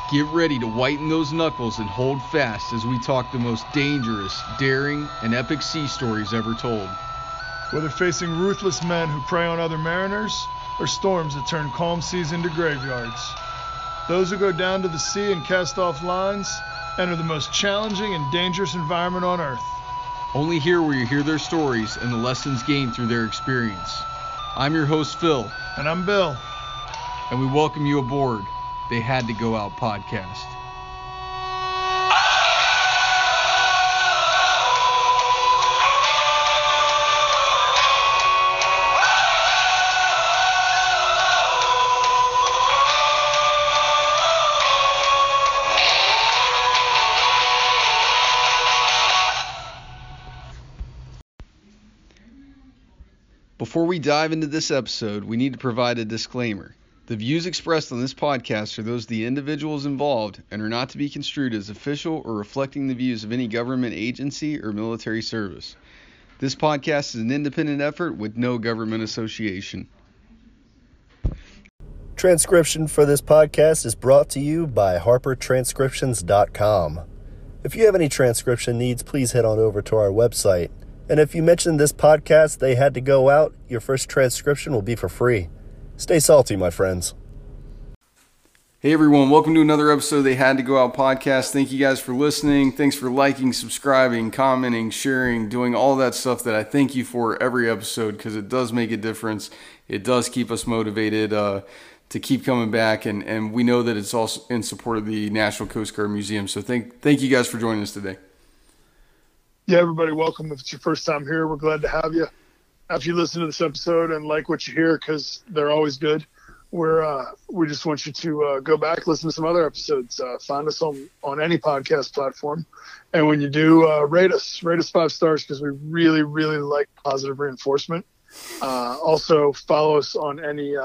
Get ready to whiten those knuckles and hold fast as we talk the most dangerous, daring, and epic sea stories ever told. Whether facing ruthless men who prey on other mariners, or storms that turn calm seas into graveyards, those who go down to the sea and cast off lines enter the most challenging and dangerous environment on Earth. Only here will you hear their stories and the lessons gained through their experience. I'm your host, Phil. And I'm Bill. And we welcome you aboard They Had to Go Out podcast. Before we dive into this episode, we need to provide a disclaimer. The views expressed on this podcast are those of the individuals involved and are not to be construed as official or reflecting the views of any government agency or military service. This podcast is an independent effort with no government association. Transcription for this podcast is brought to you by HarperTranscriptions.com. If you have any transcription needs, please head on over to our website. And if you mention this podcast, They Had to Go Out, your first transcription will be for free. Stay salty, my friends. Hey everyone, welcome to another episode of They Had to Go Out podcast. Thank you guys for listening. Thanks for liking, subscribing, commenting, sharing, doing all that stuff that I thank you for every episode because it does make a difference. It does keep us motivated to keep coming back, and we know that it's also in support of the National Coast Guard Museum. So thank you guys for joining us today. Yeah, everybody, welcome. If it's your first time here, we're glad to have you. After you listen to this episode and like what you hear, because they're always good, we just want you to go back, listen to some other episodes. Find us on any podcast platform. And when you do, rate us 5 stars because we really, really like positive reinforcement. Also, follow us on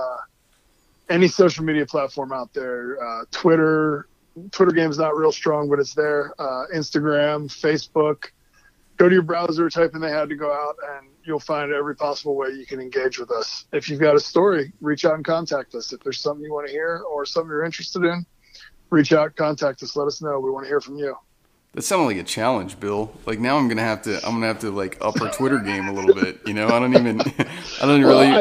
any social media platform out there. Twitter game is not real strong, but it's there. Instagram, Facebook. Go to your browser, type in They Had to Go Out, and you'll find every possible way you can engage with us. If you've got a story, reach out and contact us. If there's something you want to hear or something you're interested in, reach out, contact us, let us know. We want to hear from you. That sounded like a challenge, Bill. Like now I'm gonna have to like up our Twitter game a little bit. You know, I don't really. Well,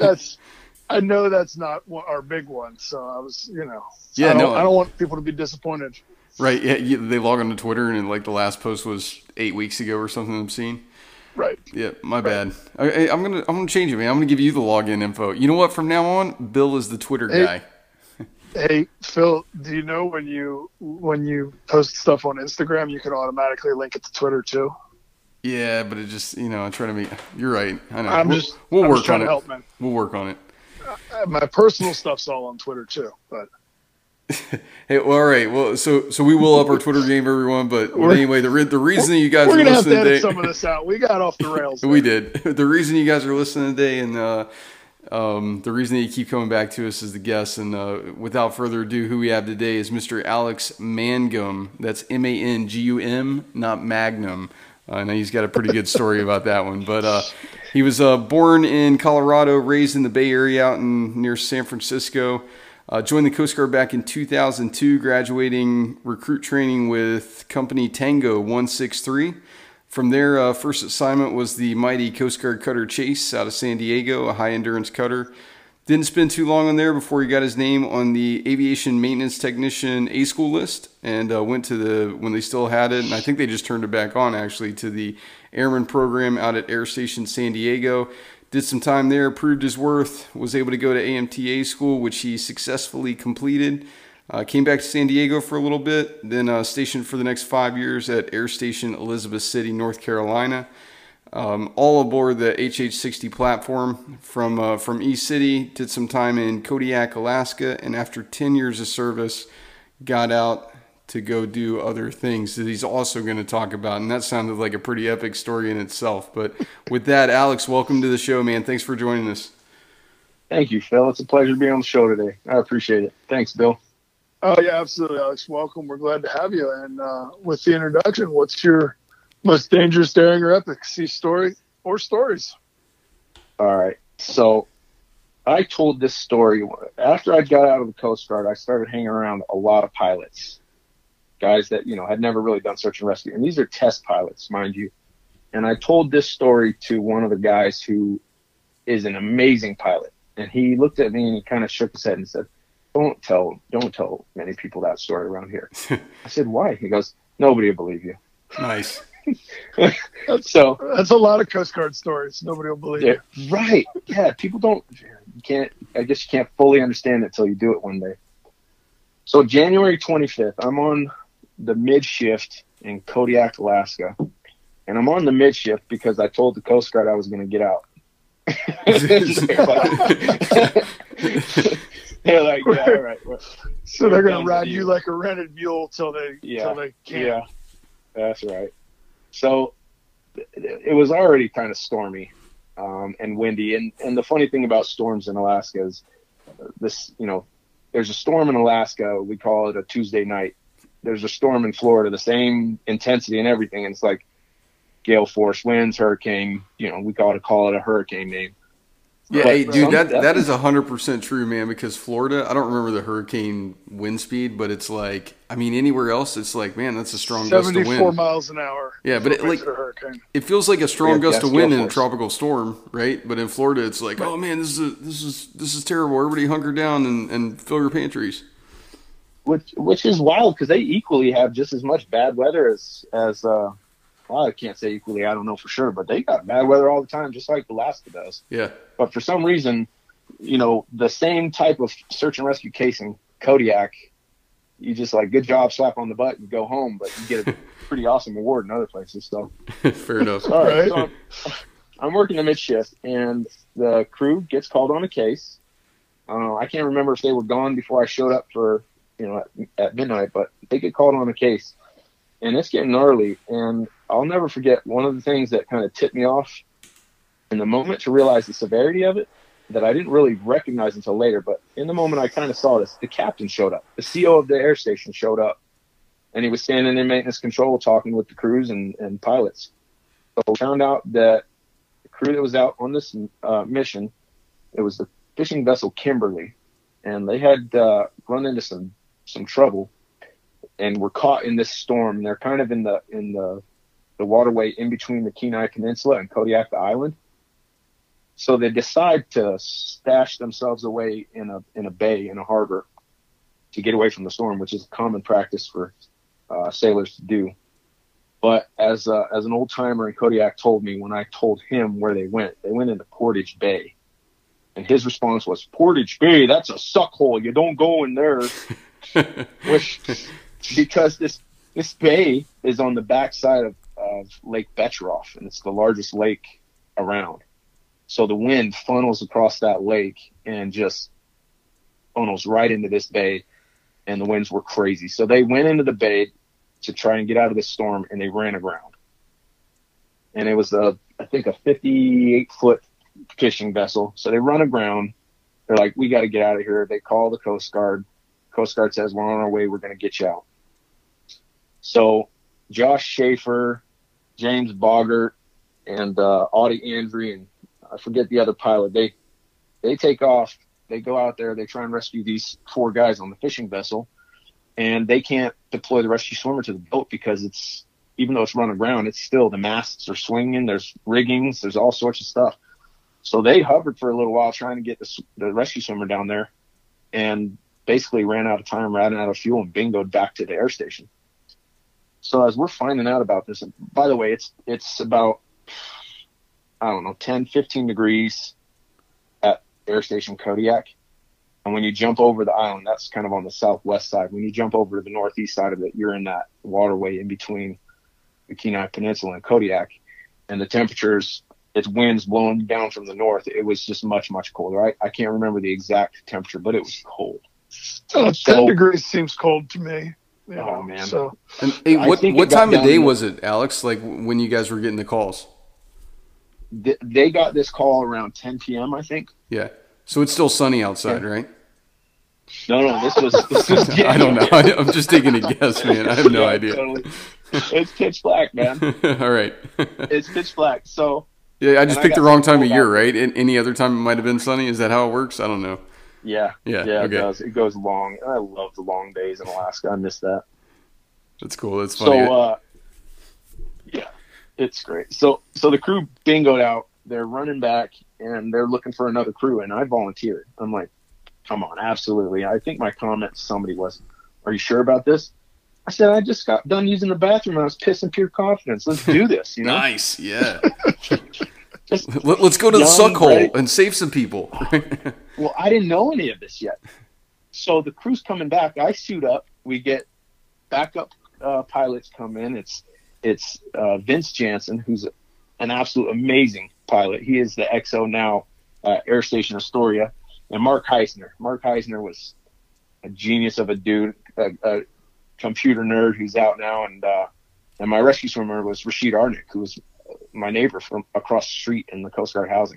I know that's not our big one. So I was, I don't want people to be disappointed. Right, yeah, they log on to Twitter and like the last post was 8 weeks ago or something I'm seeing. Right. Yeah, my bad. I'm gonna change it, man. I'm gonna give you the login info. You know what? From now on, Bill is the Twitter guy. Hey, Phil, do you know when you post stuff on Instagram, you can automatically link it to Twitter too? Yeah, but it just I try to be. You're right. I know. We'll work on it. Help, man. We'll work on it. My personal stuff's all on Twitter too, but. Hey, well, all right. Well, so we will up our Twitter game, everyone. But anyway, the reason that you guys are listening today, we're gonna have to edit some of this out. We got off the rails. We did. The reason you guys are listening today, and the reason that you keep coming back to us as the guests, and without further ado, who we have today is Mr. Alex Mangum. That's Mangum, not Magnum. I know he's got a pretty good story about that one, but he was born in Colorado, raised in the Bay Area, out near San Francisco. Joined the Coast Guard back in 2002, graduating recruit training with Company Tango 163. From there, first assignment was the mighty Coast Guard cutter Chase out of San Diego, a high-endurance cutter. Didn't spend too long on there before he got his name on the Aviation Maintenance Technician A-School list and went to when they still had it, and I think they just turned it back on, actually, to the Airman program out at Air Station San Diego. Did some time there, proved his worth, was able to go to AMTA school, which he successfully completed. Came back to San Diego for a little bit, then stationed for the next 5 years at Air Station Elizabeth City, North Carolina. All aboard the HH-60 platform from E-City, did some time in Kodiak, Alaska, and after 10 years of service, got out to go do other things that he's also going to talk about. And that sounded like a pretty epic story in itself. But with that, Alex, welcome to the show, man. Thanks for joining us. Thank you, Phil. It's a pleasure to be on the show today. I appreciate it. Thanks, Bill. Oh, yeah, absolutely, Alex. Welcome. We're glad to have you. And with the introduction, what's your most dangerous, daring, or epic sea story or stories? All right. So I told this story after I got out of the Coast Guard. I started hanging around a lot of pilots, guys that, had never really done search and rescue. And these are test pilots, mind you. And I told this story to one of the guys who is an amazing pilot. And he looked at me and he kind of shook his head and said, don't tell many people that story around here. I said, why? He goes, nobody will believe you. Nice. That's a lot of Coast Guard stories. Nobody will believe you. Right. Yeah. People I guess you can't fully understand it until you do it one day. So January 25th, I'm on the mid shift in Kodiak, Alaska. And I'm on the mid shift because I told the Coast Guard I was going to get out. They're like, yeah, all right. So they're going to ride you like a rented mule till they can't. Yeah, that's right. So it was already kind of stormy and windy. And the funny thing about storms in Alaska is this, there's a storm in Alaska. We call it a Tuesday night. There's a storm in Florida, the same intensity and everything. And it's like gale force winds, hurricane, we call it a hurricane name. Yeah, hey, dude, that is 100% true, man, because Florida, I don't remember the hurricane wind speed, but it's like, anywhere else, it's like, man, that's a strong gust of wind. 74 miles an hour. Yeah, but it feels like a strong gust of wind in a tropical storm, right? But in Florida, it's like, oh man, this is terrible. Everybody hunker down and fill your pantries. Which is wild because they equally have just as much bad weather as well, I can't say equally, I don't know for sure, but they got bad weather all the time, just like Alaska does. Yeah. But for some reason, the same type of search and rescue casing, Kodiak, you just good job, slap on the butt, and go home, but you get a pretty awesome award in other places. So fair enough. All right. So I'm working the mid shift, and the crew gets called on a case. I can't remember if they were gone before I showed up for, at midnight, but they get called on a case. And it's getting gnarly, and I'll never forget one of the things that kind of tipped me off in the moment to realize the severity of it that I didn't really recognize until later. But in the moment I kind of saw this, the captain showed up. The CO of the air station showed up, and he was standing in maintenance control talking with the crews and pilots. So we found out that the crew that was out on this mission, it was the fishing vessel Kimberly, and they had run into some trouble and were caught in this storm. And they're kind of in the waterway in between the Kenai Peninsula and Kodiak, the island. So they decide to stash themselves away in a bay, in a harbor, to get away from the storm, which is a common practice for sailors to do. But as an old timer in Kodiak told me, when I told him where they went into Portage Bay. And his response was, Portage Bay, that's a suck hole. You don't go in there. Because this bay is on the backside of Lake Betcheroff, and it's the largest lake around. So the wind funnels across that lake and just funnels right into this bay, and the winds were crazy. So they went into the bay to try and get out of this storm, and they ran aground. And it was I think a 58-foot fishing vessel. So they run aground. They're like, we got to get out of here. They call the Coast Guard. Coast Guard says, we're on our way. We're going to get you out. So Josh Schaefer, James Boggart, and Audie Andry, and I forget the other pilot, they take off. They go out there. They try and rescue these 4 guys on the fishing vessel, and they can't deploy the rescue swimmer to the boat because even though it's run aground, it's still, the masts are swinging. There's riggings. There's all sorts of stuff. So they hovered for a little while trying to get the rescue swimmer down there, and basically ran out of time, ran out of fuel, and bingoed back to the air station. So as we're finding out about this, and by the way, it's about, 10, 15 degrees at Air Station Kodiak. And when you jump over the island, that's kind of on the southwest side. When you jump over to the northeast side of it, you're in that waterway in between the Kenai Peninsula and Kodiak. And the temperatures, it's winds blowing down from the north. It was just much, much colder. I can't remember the exact temperature, but it was cold. 10 degrees seems cold to me. Oh, man. So, and, hey, what time of day was it, Alex, like when you guys were getting the calls? They got this call around 10 p.m., I think. Yeah. So it's still sunny outside, right? No, this was I don't know. I'm just taking a guess, man. I have no idea. Totally. It's pitch black, man. All right. It's pitch black. So Yeah, I just picked the wrong time of year, right? Any other time it might have been sunny. Is that how it works? I don't know. Yeah. Okay. It does. It goes long. I love the long days in Alaska. I miss that. That's cool. That's funny. So, yeah, it's great. So the crew bingoed out. They're running back, and they're looking for another crew, and I volunteered. I'm like, come on, absolutely. I think my comment to somebody was, are you sure about this? I said, I just got done using the bathroom, and I was pissing pure confidence. Let's do this, you know? Nice, yeah. Let's go to the suck hole and save some people. Well, I didn't know any of this yet. So the crew's coming back. I suit up. We get backup pilots come in. It's Vince Jansen, who's an absolute amazing pilot. He is the XO now Air Station Astoria. And Mark Heisner. Mark Heisner was a genius of a dude, a computer nerd who's out now. And my rescue swimmer was Rashid Arnick, who was my neighbor from across the street in the Coast Guard housing.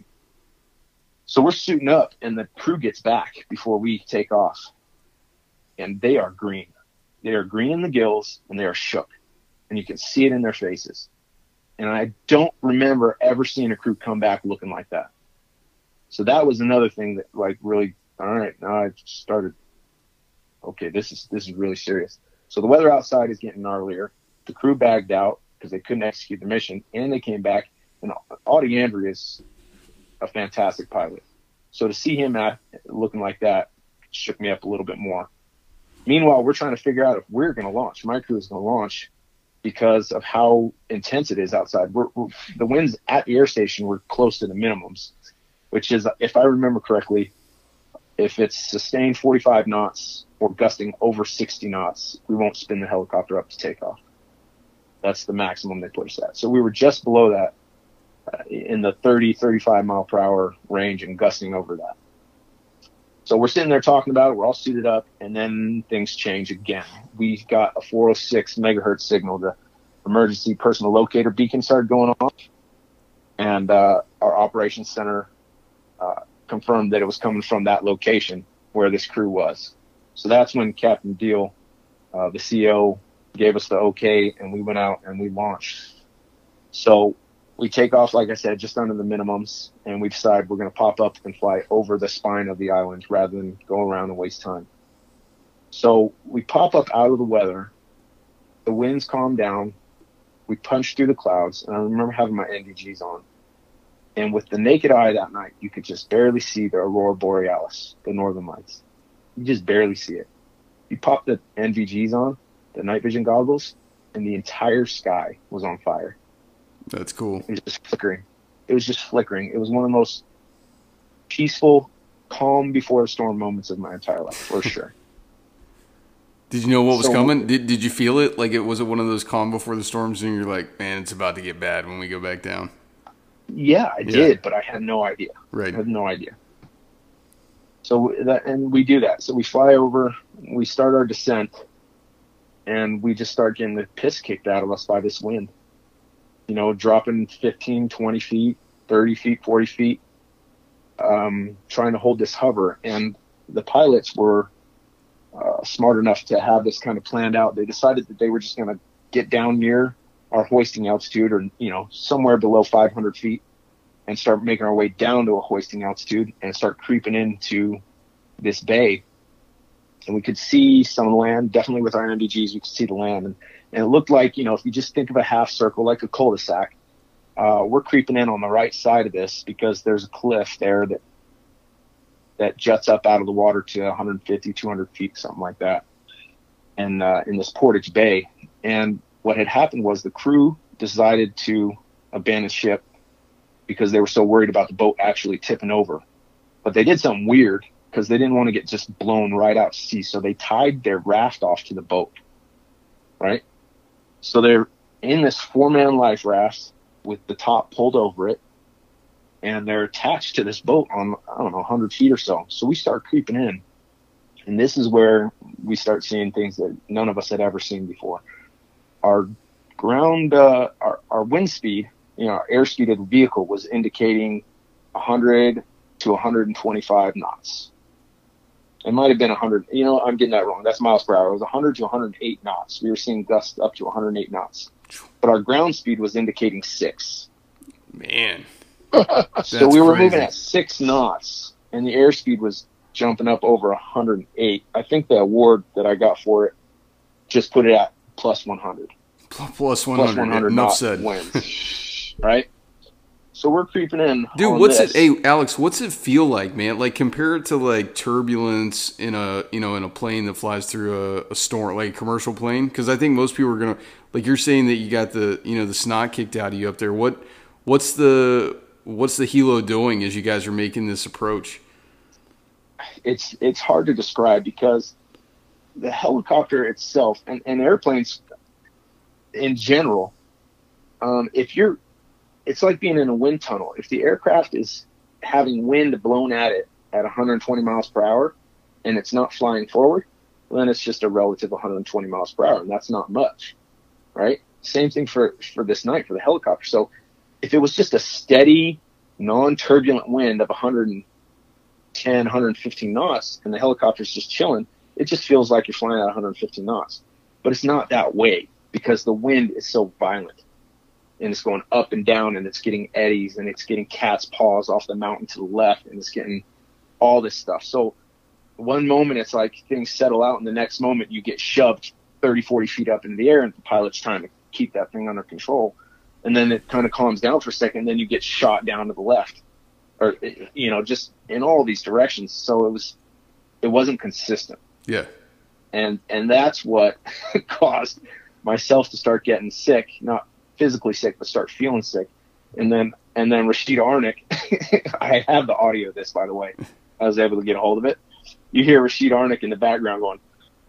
So we're suiting up, and the crew gets back before we take off. And they are green. They are green in the gills, and they are shook. And you can see it in their faces. And I don't remember ever seeing a crew come back looking like that. So that was another thing that, like, really, all right, now I started, okay, this is really serious. So the weather outside is getting gnarlier. The crew bagged out because they couldn't execute the mission, and they came back. And Audie Andrew is a fantastic pilot. So to see him looking like that shook me up a little bit more. Meanwhile, we're trying to figure out if we're going to launch. My crew is going to launch because of how intense it is outside. The winds at the air station were close to the minimums, which is, if I remember correctly, if it's sustained 45 knots or gusting over 60 knots, we won't spin the helicopter up to take off. That's the maximum they put us at. So we were just below that in the 30, 35 mile per hour range and gusting over that. So we're sitting there talking about it. We're all suited up, and then things change again. We got a 406 megahertz signal. The emergency personal locator beacon started going off, and our operations center confirmed that it was coming from that location where this crew was. So that's when Captain Deal, the CO, gave us the okay, and we went out and we launched. So we take off, like I said, just under the minimums, and we decide we're going to pop up and fly over the spine of the island rather than go around and waste time. So we pop up out of the weather. The winds calm down. We punch through the clouds, and I remember having my NVGs on. And with the naked eye that night, you could just barely see the Aurora Borealis, the northern lights. You just barely see it. You pop the NVGs on, the night vision goggles, and the entire sky was on fire. That's cool. It was just flickering. It was just flickering. It was one of the most peaceful, calm before the storm moments of my entire life, for sure. Did you know what was coming? Did you feel it? Like, was it one of those calm before the storms, and you're like, man, it's about to get bad when we go back down? Yeah, I did, but I had no idea. Right. I had no idea. So and we do that. So we fly over, we start our descent, and we just start getting the piss kicked out of us by this wind. You know, dropping 15, 20 feet, 30 feet, 40 feet, trying to hold this hover. And the pilots were smart enough to have this kind of planned out. They decided that they were just going to get down near our hoisting altitude, or, you know, somewhere below 500 feet, and start making our way down to a hoisting altitude and start creeping into this bay. And we could see some of the land, definitely with our NVGs, we could see the land. And it looked like, you know, if you just think of a half circle, like a cul-de-sac, we're creeping in on the right side of this because there's a cliff there that juts up out of the water to 150, 200 feet, something like that. And in this Portage Bay. And what had happened was the crew decided to abandon ship because they were so worried about the boat actually tipping over. But they did something weird because they didn't want to get just blown right out to sea. So they tied their raft off to the boat, right? So they're in this 4-man life raft with the top pulled over it, and they're attached to this boat on, I don't know, 100 feet or so. So we start creeping in, and this is where we start seeing things that none of us had ever seen before. Our ground, our wind speed, you know, our airspeed of the vehicle was indicating 100 to 125 knots. It might have been 100. You know, I'm getting that wrong. That's miles per hour. It was 100 to 108 knots. We were seeing gusts up to 108 knots. But our ground speed was indicating 6. Man. So we were crazy. moving at 6 knots, and the airspeed was jumping up over 108. I think the award that I got for it just put it at plus 100. Plus 100. Plus 100 Enough knot said. winds, right? So we're creeping in. Dude, on what's this. it? Hey, Alex, what's it feel like, man? Like compare it to like turbulence in a plane that flies through a storm, like a commercial plane. Because I think most people are gonna, like you're saying that you got the the snot kicked out of you up there. What's the helo doing as you guys are making this approach? It's hard to describe because the helicopter itself and airplanes in general, it's like being in a wind tunnel. If the aircraft is having wind blown at it at 120 miles per hour and it's not flying forward, well, then it's just a relative 120 miles per hour, and that's not much, right? Same thing for this night for the helicopter. So if it was just a steady, non-turbulent wind of 110, 115 knots and the helicopter's just chilling, it just feels like you're flying at 115 knots. But it's not that way because the wind is so violent. And it's going up and down, and it's getting eddies, and it's getting cat's paws off the mountain to the left, and it's getting all this stuff. So one moment it's like things settle out, and the next moment you get shoved 30, 40 feet up into the air, and the pilot's trying to keep that thing under control. And then it kind of calms down for a second, and then you get shot down to the left, or just in all these directions. So it wasn't consistent. Yeah. And that's what caused myself to start getting sick, not physically sick, but start feeling sick. And then Rashid Arnick, I have the audio of this, by the way. I was able to get a hold of it. You hear Rashid Arnick in the background going,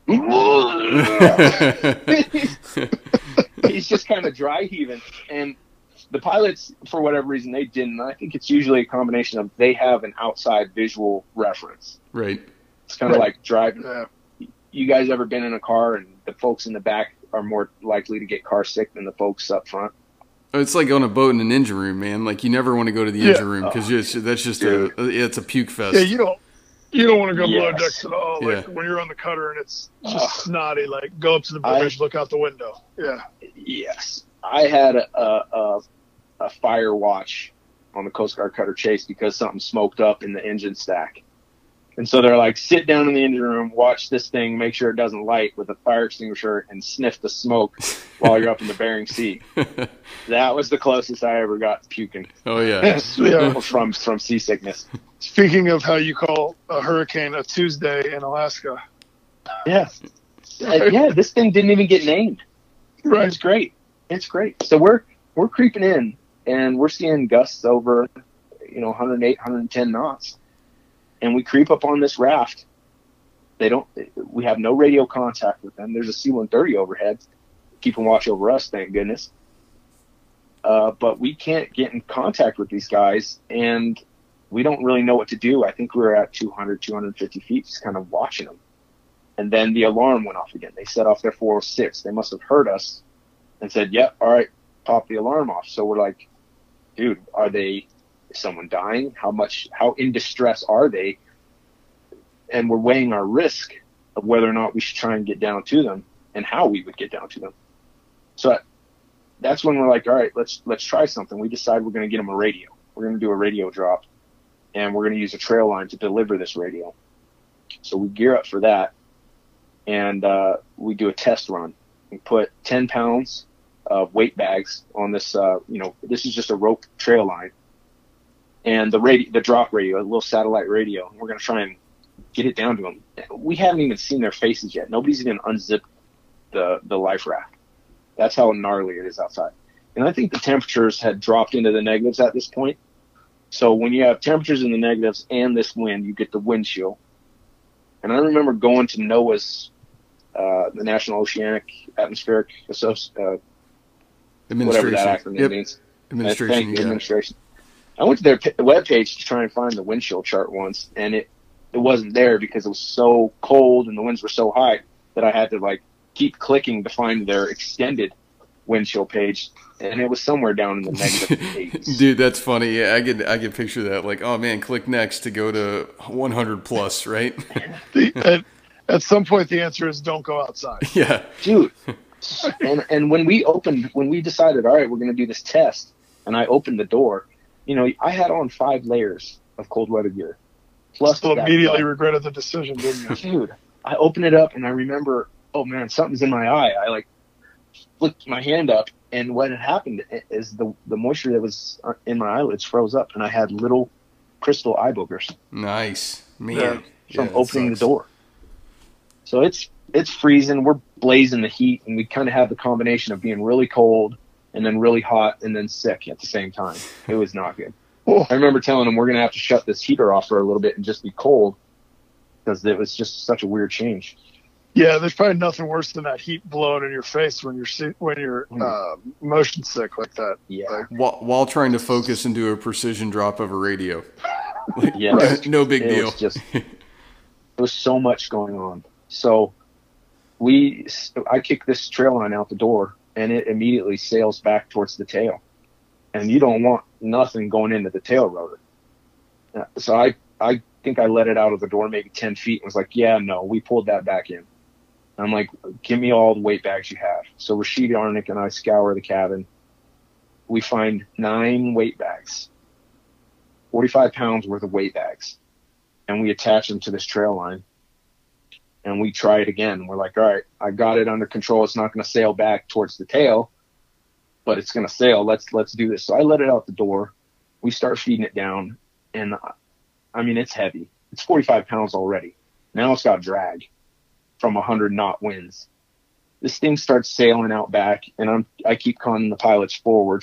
he's just kind of dry heaving. And the pilots, for whatever reason, they didn't. I think it's usually a combination of they have an outside visual reference. Right. It's kind of like driving. You guys ever been in a car and the folks in the back are more likely to get car sick than the folks up front? It's like on a boat in an engine room, man. Like you never want to go to the engine room because that's just it's a puke fest. Yeah, you don't want to go below decks at all. Like Yeah. when you're on the cutter and it's just snotty, like go up to the bridge, look out the window. Yeah. Yes. I had a fire watch on the Coast Guard cutter Chase because something smoked up in the engine stack. And so they're like, sit down in the engine room, watch this thing, make sure it doesn't light with a fire extinguisher, and sniff the smoke while you're up in the Bering Sea. That was the closest I ever got to puking. Oh, yeah. from seasickness. Speaking of how you call a hurricane a Tuesday in Alaska. Yeah. Yeah, this thing didn't even get named. Right. It's great. It's great. So we're creeping in, and we're seeing gusts over, 108, 110 knots. And we creep up on this raft. We have no radio contact with them. There's a C-130 overhead, keeping watch over us, thank goodness. But we can't get in contact with these guys, and we don't really know what to do. I think we were at 200, 250 feet, just kind of watching them. And then the alarm went off again. They set off their 406. They must have heard us and said, yep, all right, pop the alarm off. So we're like, dude, is someone dying? How in distress are they? And we're weighing our risk of whether or not we should try and get down to them and how we would get down to them. So that's when we're like, all right, let's try something. We decide we're going to get them a radio. We're going to do a radio drop, and we're going to use a trail line to deliver this radio. So we gear up for that, and we do a test run. We put 10 pounds of weight bags on this, this is just a rope trail line. And the drop radio, a little satellite radio, we're going to try and get it down to them. We haven't even seen their faces yet. Nobody's even unzipped the life raft. That's how gnarly it is outside. And I think the temperatures had dropped into the negatives at this point. So when you have temperatures in the negatives and this wind, you get the wind chill. And I remember going to NOAA's, the National Oceanic Atmospheric whatever that acronym means. Administration. I went to their webpage to try and find the wind chill chart once, and it wasn't there because it was so cold and the winds were so high that I had to keep clicking to find their extended wind chill page, and it was somewhere down in the negative 80s. Dude, that's funny. Yeah, I could picture that. Like, oh man, click next to go to 100 plus, right? At some point, the answer is don't go outside. Yeah, dude. And when we decided, all right, we're going to do this test, and I opened the door, I had on 5 layers of cold weather gear. Plus, Still immediately regretted the decision, didn't you? Dude, I opened it up and I remember, oh man, something's in my eye. I like flicked my hand up, and what had happened is the moisture that was in my eyelids froze up, and I had little crystal eye boogers. Nice, man. From opening the door. So it's freezing. We're blazing the heat, and we kind of have the combination of being really cold and then really hot and then sick at the same time. It was not good. I remember telling them we're going to have to shut this heater off for a little bit and just be cold, because it was just such a weird change. Yeah, there's probably nothing worse than that heat blowing in your face when you're motion sick like that. Yeah. While trying to focus and do a precision drop of a radio. Yeah. No big deal. There was so much going on. So I kick this trail line out the door, and it immediately sails back towards the tail. And you don't want nothing going into the tail rotor. So I think I let it out of the door maybe 10 feet and was like, yeah, no, we pulled that back in. I'm like, give me all the weight bags you have. So Rashid Arnick and I scour the cabin. We find 9 weight bags, 45 pounds worth of weight bags. And we attach them to this trail line. And we try it again. We're like, all right, I got it under control. It's not going to sail back towards the tail, but it's going to sail. Let's do this. So I let it out the door. We start feeding it down. And I mean, it's heavy. It's 45 pounds already. Now it's got drag from 100 knot winds. This thing starts sailing out back, and I keep calling the pilots forward,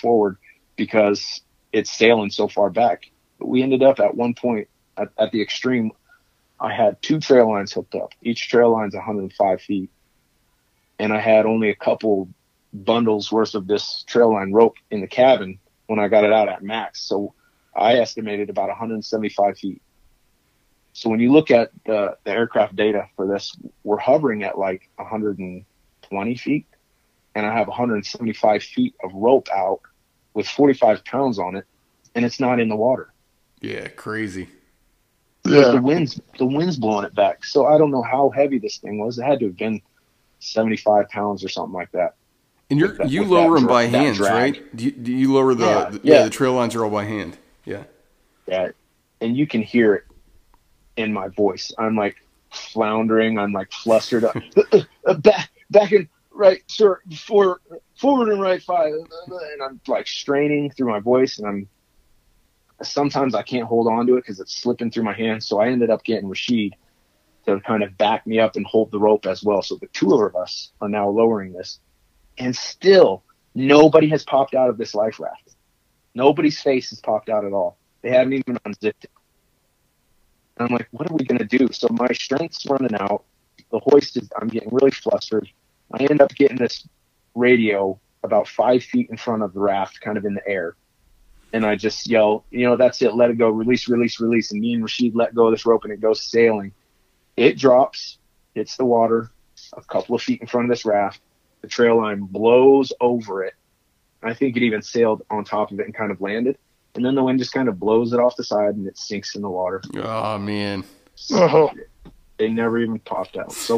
because it's sailing so far back. But we ended up at one point at the extreme. I had 2 trail lines hooked up. Each trail line's 105 feet. And I had only a couple bundles worth of this trail line rope in the cabin when I got it out at max. So I estimated about 175 feet. So when you look at the aircraft data for this, we're hovering at like 120 feet, and I have 175 feet of rope out with 45 pounds on it, and it's not in the water. Yeah, crazy. Yeah. The wind's blowing it back. So I don't know how heavy this thing was. It had to have been 75 pounds or something like that. And you lower them by hand, right? Do you lower the trail lines are all by hand? Yeah. Yeah. And you can hear it in my voice. I'm like floundering. I'm like flustered. Back and right, sir. Forward and right 5. And I'm like straining through my voice, and sometimes I can't hold on to it because it's slipping through my hands. So I ended up getting Rashid to kind of back me up and hold the rope as well. So the 2 of us are now lowering this, and still nobody has popped out of this life raft. Nobody's face has popped out at all. They haven't even unzipped it. And I'm like, what are we going to do? So my strength's running out. The hoist I'm getting really flustered. I end up getting this radio about 5 feet in front of the raft, kind of in the air. And I just yell, that's it. Let it go. Release, release, release. And me and Rashid let go of this rope, and it goes sailing. It drops, hits the water a couple of feet in front of this raft. The trail line blows over it. I think it even sailed on top of it and kind of landed. And then the wind just kind of blows it off the side, and it sinks in the water. Oh, man. Oh. They never even popped out. So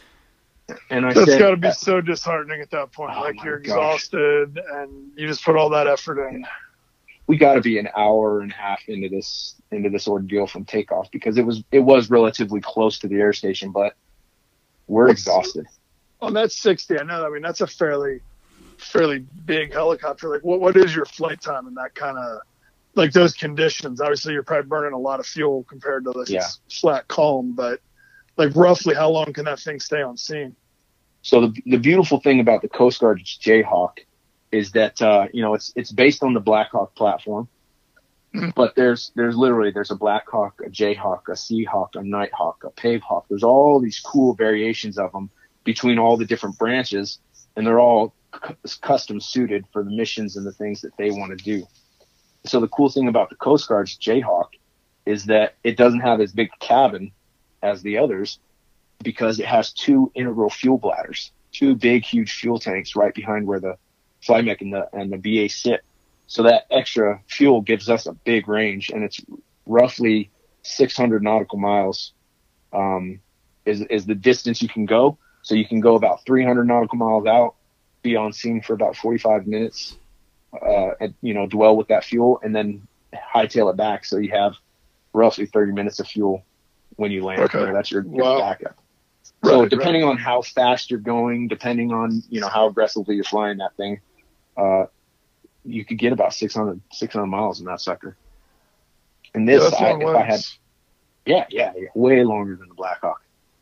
that's got to be so disheartening at that point. Oh, like you're exhausted, and you just put all that effort in. We got to be an hour and a half into this ordeal from takeoff, because it was relatively close to the air station, but we're exhausted. On that 60, I know. I mean, that's a fairly big helicopter. Like, what is your flight time in that kind of, like, those conditions? Obviously, you're probably burning a lot of fuel compared to this flat calm, but like roughly how long can that thing stay on scene? So the beautiful thing about the Coast Guard's Jayhawk is that it's based on the Blackhawk platform, but there's a Blackhawk, a Jayhawk, a Seahawk, a Nighthawk, a Pavehawk. There's all these cool variations of them between all the different branches, and they're all custom suited for the missions and the things that they want to do. So the cool thing about the Coast Guard's Jayhawk is that it doesn't have as big a cabin as the others, because it has 2 integral fuel bladders, 2 big, huge fuel tanks right behind where the FlyMech and the BA sit. So that extra fuel gives us a big range, and it's roughly 600 nautical miles is the distance you can go. So you can go about 300 nautical miles out, be on scene for about 45 minutes, and, dwell with that fuel and then hightail it back. So you have roughly 30 minutes of fuel when you land. Okay. That's your Wow. backup. So Right, depending on how fast you're going, depending on, how aggressively you're flying that thing, you could get about 600 miles in that sucker. And this, that's long if I had, legs. yeah, way longer than the Blackhawk.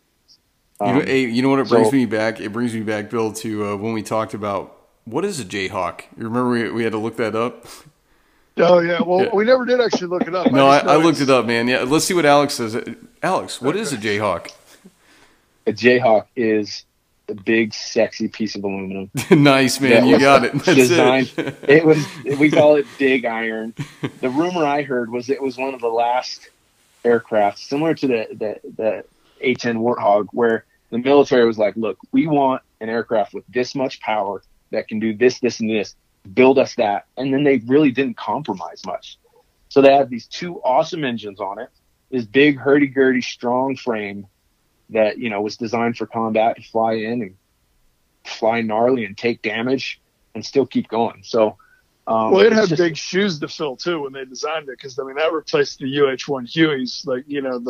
You know what it brings so- me back? It brings me back, Bill, to when we talked about what is a Jayhawk. You remember we had to look that up? Oh yeah. Well, Yeah. we never did actually look it up. No, just know I looked it's- it up, man. Yeah, let's see what Alex says. Alex, what is a Jayhawk? A Jayhawk is a big, sexy piece of aluminum. Nice, man. that You was got it. That's designed. it. We call it dig iron. The rumor I heard was it was one of the last aircraft, similar to the A-10 Warthog, where the military was like, look, we want an aircraft with this much power that can do this, this, and this. Build us that. And then they really didn't compromise much. So they had these two awesome engines on it, this big, hurdy-gurdy, strong frame that, was designed for combat to fly in and fly gnarly and take damage and still keep going. So, Well, it had it's just- big shoes to fill too when they designed it, because that replaced the UH-1 Hueys, like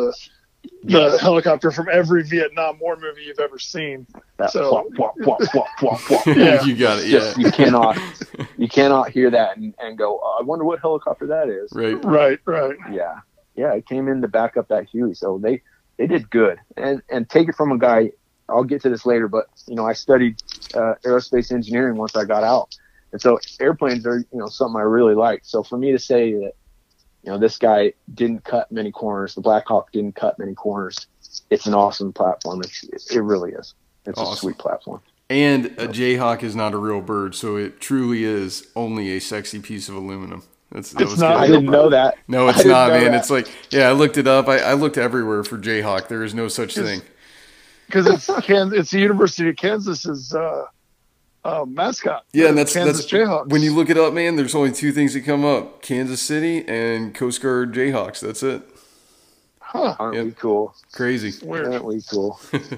the helicopter from every Vietnam War movie you've ever seen. that So- whop, whop, whop, whop, whop, whop. Yeah. You got it. Just, Yeah. you cannot hear that and go, oh, I wonder what helicopter that is. Right. Right. Yeah, it came in to back up that Huey. So they did good. And take it from a guy, I'll get to this later, but, I studied aerospace engineering once I got out. And so airplanes are, something I really like. So for me to say that, this guy didn't cut many corners, the Blackhawk didn't cut many corners, it's an awesome platform. It really is. It's Awesome. a sweet platform. And a Jayhawk is not a real bird, so it truly is only a sexy piece of aluminum. That It's was not- good. I didn't know that. No, I it's didn't not, know man. that. It's like, I looked it up. I looked everywhere for Jayhawk. There is no such thing. Because it's the University of Kansas's mascot. Yeah, and that's Kansas Jayhawks. when you look it up, man. There's only two things that come up: Kansas City and Coast Guard Jayhawks. That's it. Aren't Yep. we cool? Crazy. Weird. Aren't we cool?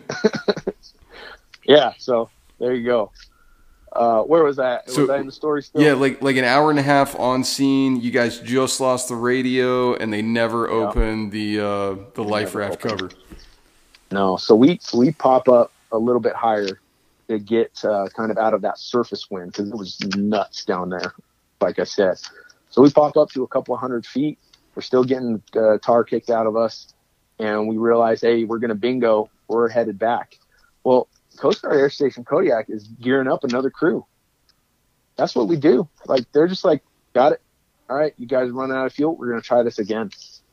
Yeah, so there you go. Where was that? So- Was that in the story still? Yeah, like an hour and a half on scene. You guys just lost the radio, and they never opened the life Never raft opened. cover. No, so we pop up a little bit higher to get kind of out of that surface wind because it was nuts down there, like I said. So we pop up to a couple of 100 feet. We're still getting tar kicked out of us, and we realize, hey, we're going to bingo. We're headed back. Well, Coast Guard Air Station Kodiak is gearing up another crew. That's what we do. Like, they're just like, got it. All right, you guys run out of fuel. We're going to try this again.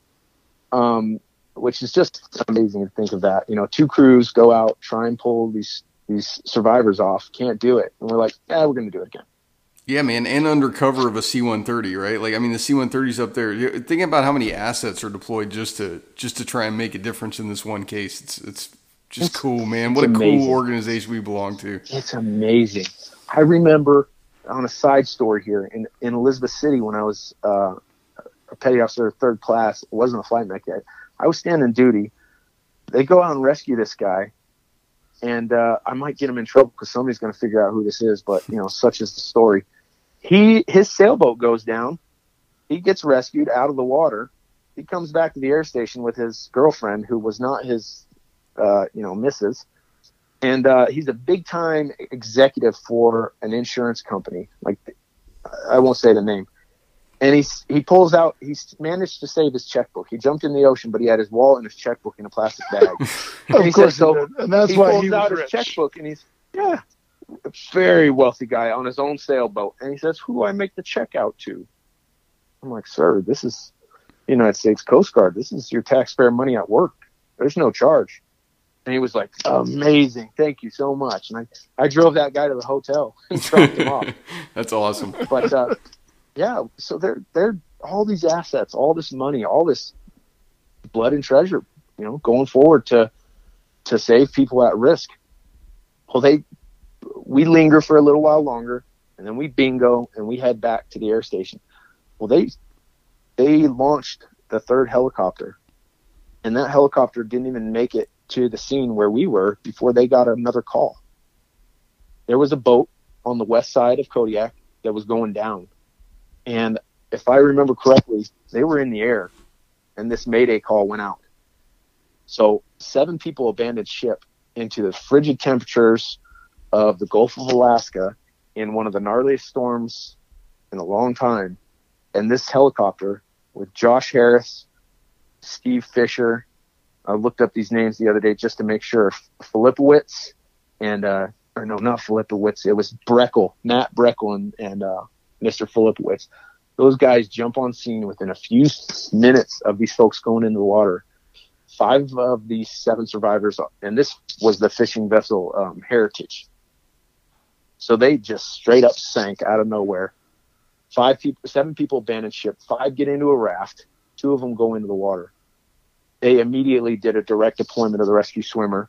Which is just amazing to think of that. Two crews go out, try and pull these survivors off, can't do it. And we're like, we're going to do it again. Yeah, man, and under cover of a C-130, right? Like, I mean, the C-130's up there. Think about how many assets are deployed just to try and make a difference in this one case. It's just cool, man. What a amazing. cool organization we belong to. It's amazing. I remember on a side story here in Elizabeth City when I was a petty officer, third class. It wasn't a flight mech yet. I was standing duty. They go out and rescue this guy, and I might get him in trouble because somebody's going to figure out who this is. But such is the story. His sailboat goes down. He gets rescued out of the water. He comes back to the air station with his girlfriend, who was not his, missus. And he's a big time executive for an insurance company. Like, I won't say the name. And he pulls out, he's managed to save his checkbook. He jumped in the ocean, but he had his wallet and his checkbook in a plastic bag. And he Of course said, he did. And that's he why pulls he was out rich. his checkbook and he's, a very wealthy guy on his own sailboat. And he says, who do I make the check out to? I'm like, sir, this is the United States Coast Guard. This is your taxpayer money at work. There's no charge. And he was like, amazing. Thank you so much. And I drove that guy to the hotel and dropped him off. That's awesome. But, so they're all these assets, all this money, all this blood and treasure, going forward to save people at risk. Well, we linger for a little while longer, and then we bingo, and we head back to the air station. Well, they launched the third helicopter, and that helicopter didn't even make it to the scene where we were before they got another call. There was a boat on the west side of Kodiak that was going down. And if I remember correctly, they were in the air, and this Mayday call went out. So 7 people abandoned ship into the frigid temperatures of the Gulf of Alaska in one of the gnarliest storms in a long time. And this helicopter with Josh Harris, Steve Fisher, I looked up these names the other day just to make sure, Filipowicz and, or no, not Filipowicz. It was Breckel, Matt Breckel and Mr. Filipowicz. Those guys jump on scene within a few minutes of these folks going into the water. 5 of these 7 survivors, and this was the fishing vessel Heritage. So they just straight up sank out of nowhere. 7 people abandoned ship. 5 get into a raft. 2 of them go into the water. They immediately did a direct deployment of the rescue swimmer,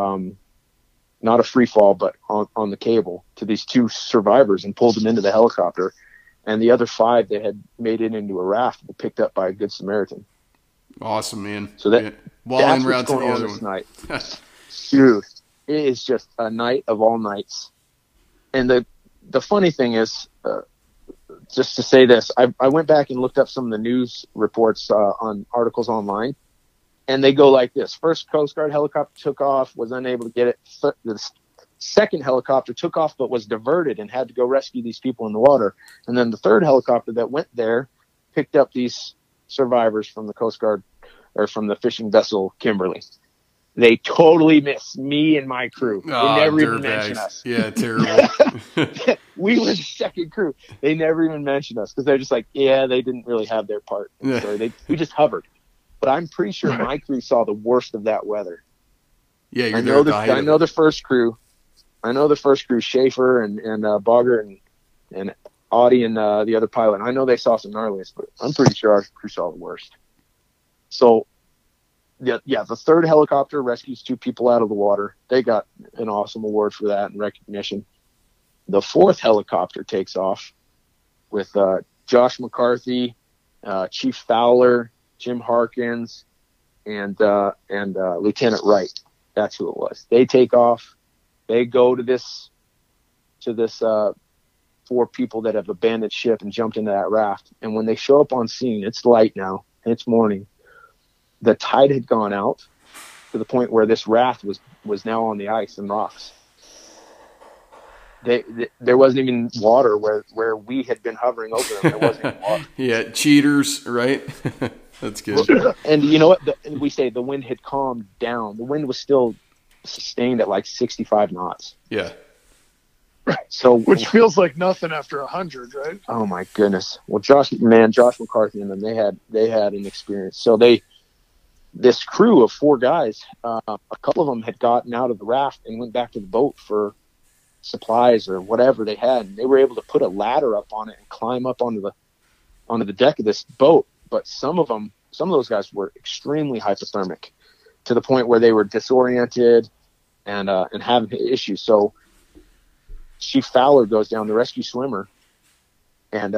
not a free fall, but on the cable to these 2 survivors and pulled them into the helicopter. And the other 5 that had made it into a raft were picked up by a Good Samaritan. Awesome, man. So that, yeah. That's what's going on this night. Dude, it is just a night of all nights. And the funny thing is, just to say this, I went back and looked up some of the news reports on articles online, and they go like this. First Coast Guard helicopter took off, was unable to get it. The second helicopter took off but was diverted and had to go rescue these people in the water. And then the third helicopter that went there picked up these survivors from the Coast Guard or from the fishing vessel Kimberly. They totally missed me and my crew. They never even mentioned us. Yeah, terrible. We were the second crew. They never even mentioned us because they're just like, yeah, they didn't really have their part in the story. We just hovered. But I'm pretty sure my crew saw the worst of that weather. Yeah, I know the first crew. I know the first crew, Schaefer and Bogger and Audie and the other pilot. I know they saw some gnarliest, but I'm pretty sure our crew saw the worst. So, yeah, the third helicopter rescues 2 people out of the water. They got an awesome award for that and recognition. The 4th helicopter takes off with Josh McCarthy, Chief Fowler, Jim Harkins, and Lieutenant Wright. That's who it was. They take off. They go to this 4 people that have abandoned ship and jumped into that raft. And when they show up on scene, it's light now. It's morning. The tide had gone out to the point where this raft was now on the ice and rocks. There wasn't even water where we had been hovering over them. There wasn't even water. Yeah, cheaters, right? That's good. And you know what? We say the wind had calmed down. The wind was still sustained at like 65 knots. Yeah. Right. So, which feels like nothing after 100, right? Oh my goodness. Well, Josh McCarthy and them, they had an experience. So this crew of 4 guys, a couple of them had gotten out of the raft and went back to the boat for supplies or whatever they had. And they were able to put a ladder up on it and climb up onto the deck of this boat. But some of those guys were extremely hypothermic to the point where they were disoriented and having issues. So Chief Fowler goes down, the rescue swimmer, and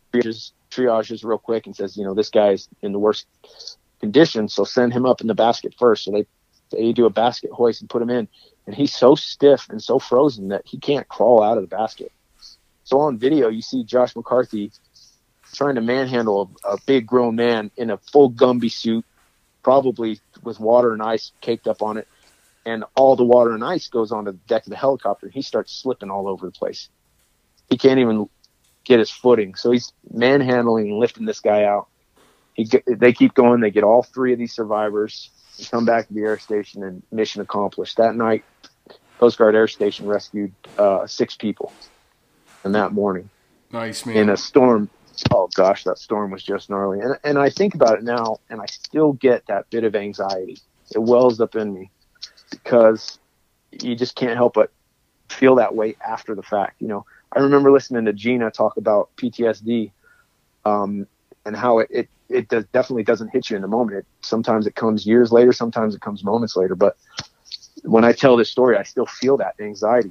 triages real quick and says, this guy's in the worst condition, so send him up in the basket first. So they do a basket hoist and put him in, and he's so stiff and so frozen that he can't crawl out of the basket. So on video, you see Josh McCarthy trying to manhandle a big grown man in a full Gumby suit, probably with water and ice caked up on it. And all the water and ice goes onto the deck of the helicopter. He starts slipping all over the place. He can't even get his footing. So he's manhandling and lifting this guy out. They keep going. They get all 3 of these survivors. They come back to the air station, and mission accomplished. That night, Coast Guard Air Station rescued 6 people. And that morning. Nice, man. In a storm. Oh, gosh, that storm was just gnarly. And I think about it now, and I still get that bit of anxiety. It wells up in me. Because you just can't help but feel that way after the fact. I remember listening to Gina talk about PTSD and how it definitely doesn't hit you in the moment. Sometimes it comes years later, sometimes it comes moments later. But when I tell this story, I still feel that anxiety.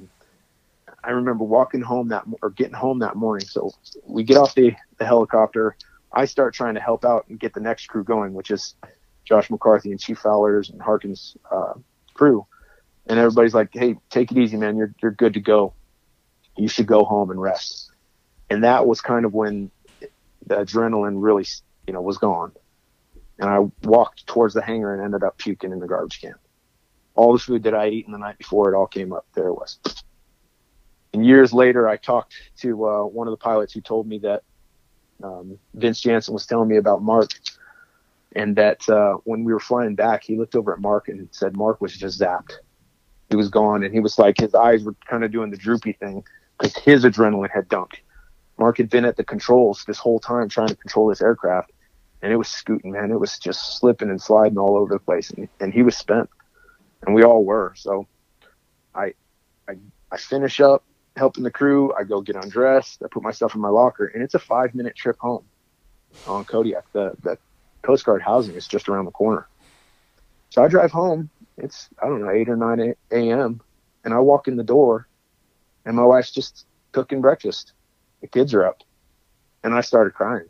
I remember getting home that morning. So we get off the helicopter. I start trying to help out and get the next crew going, which is Josh McCarthy and Chief Fowler's and Harkins crew, and everybody's like, hey, take it easy, man, you're good to go, you should go home and rest. And that was kind of when the adrenaline really, was gone. And I walked towards the hangar and ended up puking in the garbage can. All the food that I ate the night before, it all came up. There it was. And years later, I talked to one of the pilots who told me that Vince Jansen was telling me about Mark, and that when we were flying back, he looked over at Mark and said Mark was just zapped. He was gone, and he was like, his eyes were kind of doing the droopy thing because his adrenaline had dumped. Mark had been at the controls this whole time trying to control this aircraft, and it was scooting, man. It was just slipping and sliding all over the place, and he was spent, and we all were. So I finish up helping the crew. I go get undressed. I put myself in my locker, and it's a 5-minute trip home on Kodiak. The Coast Guard housing is just around the corner. So I drive home. It's, 8 or 9 a.m., and I walk in the door, and my wife's just cooking breakfast. The kids are up, and I started crying.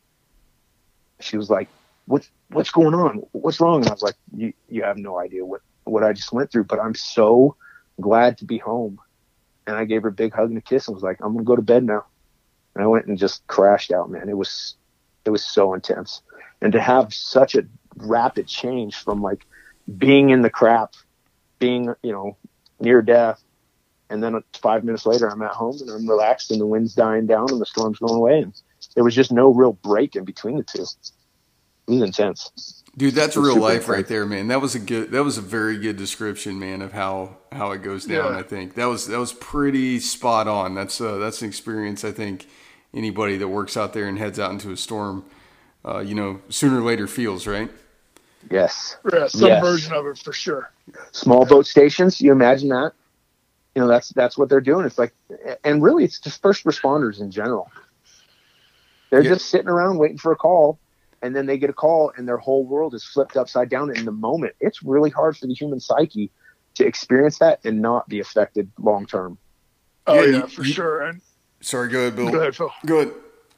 She was like, what's going on? What's wrong? And I was like, you have no idea what I just went through, but I'm so glad to be home. And I gave her a big hug and a kiss and was like, I'm going to go to bed now. And I went and just crashed out, man. It was so intense. And to have such a rapid change from like being in the crap, being, near death, and then 5 minutes later I'm at home and I'm relaxed and the wind's dying down and the storm's going away. And there was just no real break in between the two. It was intense. Dude, that's real life right there, man. That was a very good description, man, of how it goes down. Yeah. I think that was pretty spot on. That's an experience I think anybody that works out there and heads out into a storm, sooner or later feels, right? Yes. Yeah, some version of it for sure. Small boat stations, you imagine that? That's what they're doing. It's like, and really it's just first responders in general. They're just sitting around waiting for a call, and then they get a call and their whole world is flipped upside down in the moment. It's really hard for the human psyche to experience that and not be affected long term. Oh yeah, for sure. And sorry, go ahead, Bill. Go ahead, Phil. Go ahead.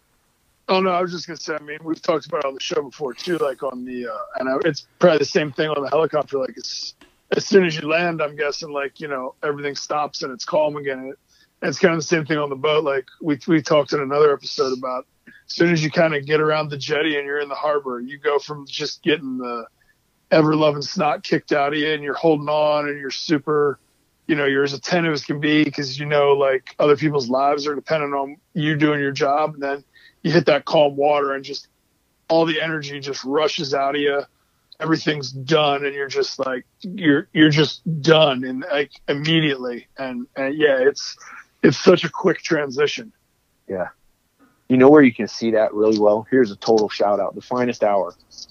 Oh no, I was just gonna say. I mean, we've talked about it on the show before too. Like on the, it's probably the same thing on the helicopter. Like as soon as you land, I'm guessing everything stops and it's calm again. And it's kind of the same thing on the boat. Like we talked in another episode about as soon as you kind of get around the jetty and you're in the harbor, you go from just getting the ever-loving snot kicked out of you and you're holding on and you're super, you're as attentive as can be because like other people's lives are dependent on you doing your job. And then you hit that calm water and just all the energy just rushes out of you. Everything's done and you're just like, you're just done and like immediately. And yeah, it's such a quick transition. Yeah. You know where you can see that really well? Here's a total shout out. The Finest Hour.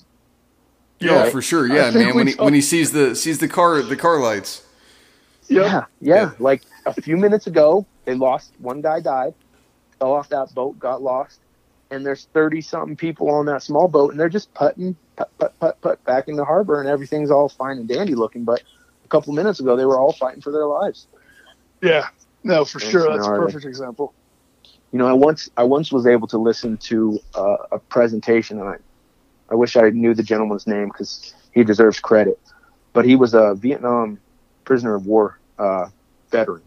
Yeah, right? For sure. Yeah, man. When he sees the car lights. Yep. Yeah. Like a few minutes ago, they lost. One guy died, fell off that boat, got lost. And there's 30-something people on that small boat, and they're just putting back in the harbor, and everything's all fine and dandy looking. But a couple minutes ago, they were all fighting for their lives. Yeah. No, for sure. That's a perfect example. I once was able to listen to a presentation, and I wish I knew the gentleman's name because he deserves credit. But he was a Vietnam prisoner of war veteran.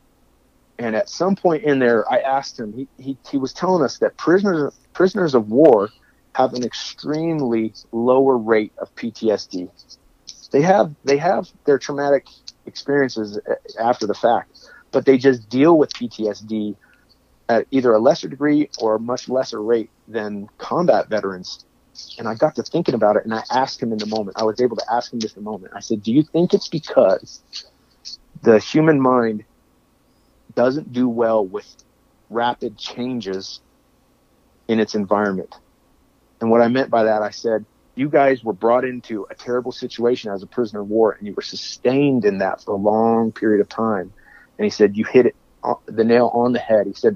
And at some point in there, I asked him, he was telling us that prisoners of war have an extremely lower rate of PTSD. They have their traumatic experiences after the fact, but they just deal with PTSD at either a lesser degree or a much lesser rate than combat veterans. And I got to thinking about it, and I asked him in the moment. I was able to ask him this in the moment. I said, do you think it's because the human mind doesn't do well with rapid changes in its environment? And what I meant by that, I said, you guys were brought into a terrible situation as a prisoner of war, and you were sustained in that for a long period of time. And he said, you hit the nail on the head. He said,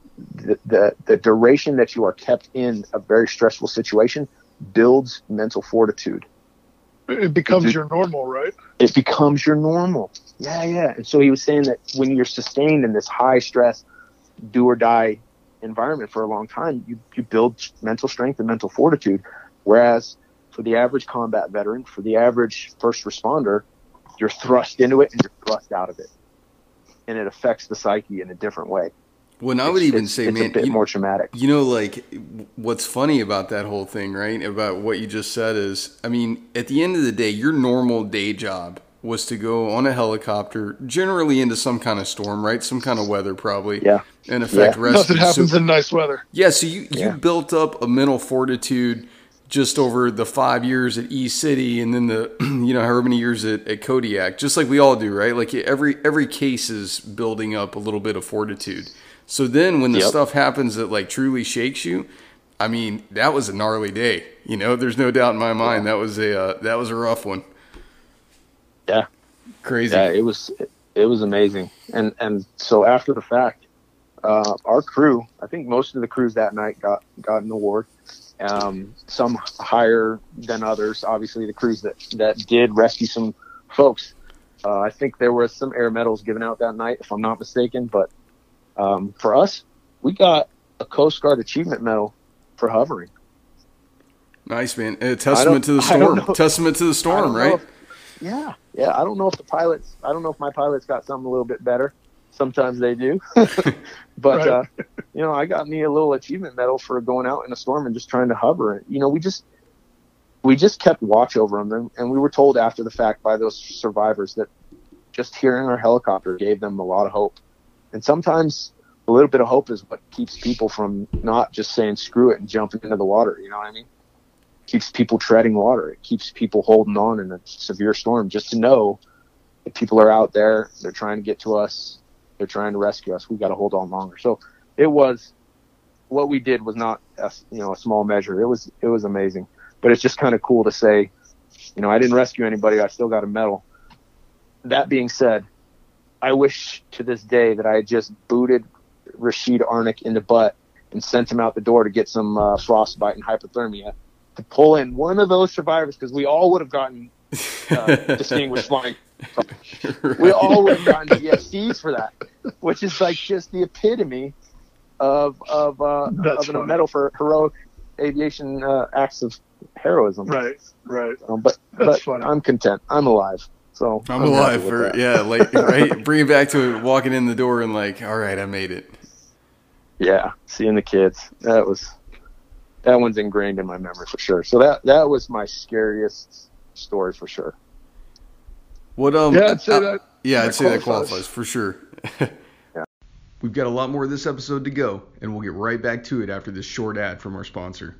the duration that you are kept in a very stressful situation builds mental fortitude. It becomes your normal, right? It becomes your normal. Yeah. And so he was saying that when you're sustained in this high stress, do or die environment for a long time, you build mental strength and mental fortitude. Whereas for the average combat veteran, for the average first responder, you're thrust into it and you're thrust out of it. And it affects the psyche in a different way. Well, and I would even say, it's man, a bit more traumatic. You know, like, what's funny about that whole thing, right? About what you just said is, I mean, at the end of the day, your normal day job was to go on a helicopter, generally into some kind of storm, right? Some kind of weather, probably. Yeah. And effect rescue. Nothing happens in nice weather. Yeah, so you built up a mental fortitude just over the 5 years at East City, and then the however many years at Kodiak, just like we all do, right? Like every case is building up a little bit of fortitude. So then when the stuff happens that like truly shakes you, I mean, that was a gnarly day. There's no doubt in my mind that was a rough one. Yeah. Crazy. Yeah, it was amazing. And so after the fact, our crew, I think most of the crews that night got an award. Some higher than others. Obviously, the crews that did rescue some folks. I think there were some air medals given out that night, if I'm not mistaken. But for us, we got a Coast Guard Achievement Medal for hovering. Nice, man. A testament to the storm. Testament to the storm, right? Yeah. I don't know if my pilots got something a little bit better. Sometimes they do. But, right. I got me a little achievement medal for going out in a storm and just trying to hover. We just kept watch over them. And we were told after the fact by those survivors that just hearing our helicopter gave them a lot of hope. And sometimes a little bit of hope is what keeps people from not just saying screw it and jumping into the water. You know what I mean? Keeps people treading water. It keeps people holding on in a severe storm, just to know that people are out there. They're trying to get to us. They're trying to rescue us. We got to hold on longer. So what we did was not a small measure. It was amazing, but it's just kind of cool to say, I didn't rescue anybody. I still got a medal. That being said, I wish to this day that I had just booted Rashid Arnick in the butt and sent him out the door to get some frostbite and hypothermia to pull in one of those survivors, because we all would have gotten distinguished flying. Right. We all would have gotten DSCs for that, which is like just the epitome of a medal for heroic aviation acts of heroism. Right. But funny. I'm content. I'm alive. So I'm alive right. Bring it back to walking in the door and like, all right, I made it. Yeah, seeing the kids. That one's ingrained in my memory for sure. So that was my scariest story for sure. What I'd say that. Yeah, I'd say that qualifies for sure. Yeah. We've got a lot more of this episode to go, and we'll get right back to it after this short ad from our sponsor.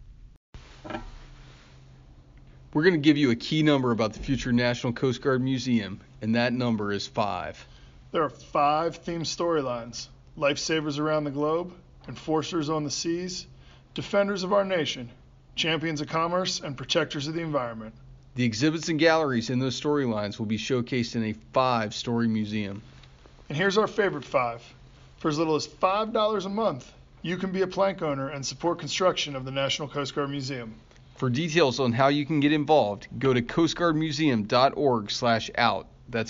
We're going to give you a key number about the future National Coast Guard Museum, and that number is 5. There are 5 themed storylines: lifesavers around the globe, enforcers on the seas, defenders of our nation, champions of commerce, and protectors of the environment. The exhibits and galleries in those storylines will be showcased in a 5-story museum. And here's our favorite 5. For as little as $5 a month, you can be a plank owner and support construction of the National Coast Guard Museum. For details on how you can get involved, go to coastguardmuseum.org/out. That's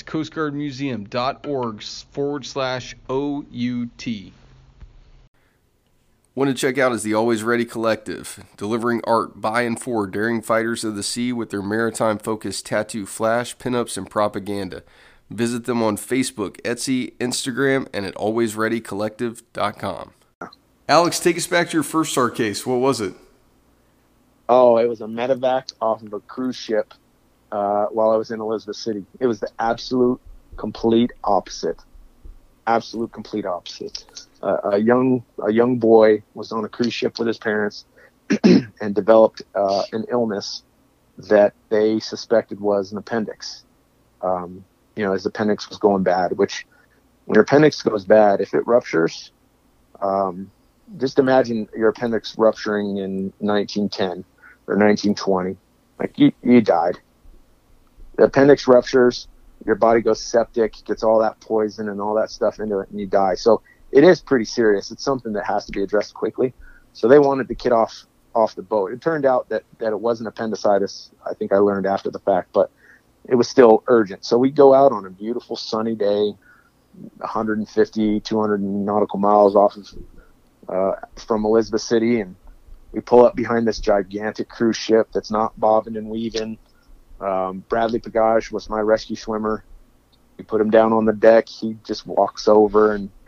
coastguardmuseum.org/OUT. One to check out is the Always Ready Collective, delivering art by and for daring fighters of the sea with their maritime-focused tattoo flash, pinups, and propaganda. Visit them on Facebook, Etsy, Instagram, and at alwaysreadycollective.com. Alex, take us back to your first SAR case. What was it? Oh, it was a medevac off of a cruise ship while I was in Elizabeth City. It was the absolute complete opposite. Absolute complete opposite. A young boy was on a cruise ship with his parents and developed an illness that they suspected was an appendix. His appendix was going bad, which when your appendix goes bad, if it ruptures, just imagine your appendix rupturing in 1910 or 1920. Like you died. The appendix ruptures, your body goes septic, gets all that poison and all that stuff into it, and you die. So it is pretty serious. It's something that has to be addressed quickly. So they wanted the kid off the boat. It turned out that it wasn't appendicitis. I think I learned after the fact, but it was still urgent. So we go out on a beautiful sunny day, 150, 200 nautical miles off of from Elizabeth City, and we pull up behind this gigantic cruise ship that's not bobbing and weaving. Bradley Pagage was my rescue swimmer. We put him down on the deck. He just walks over and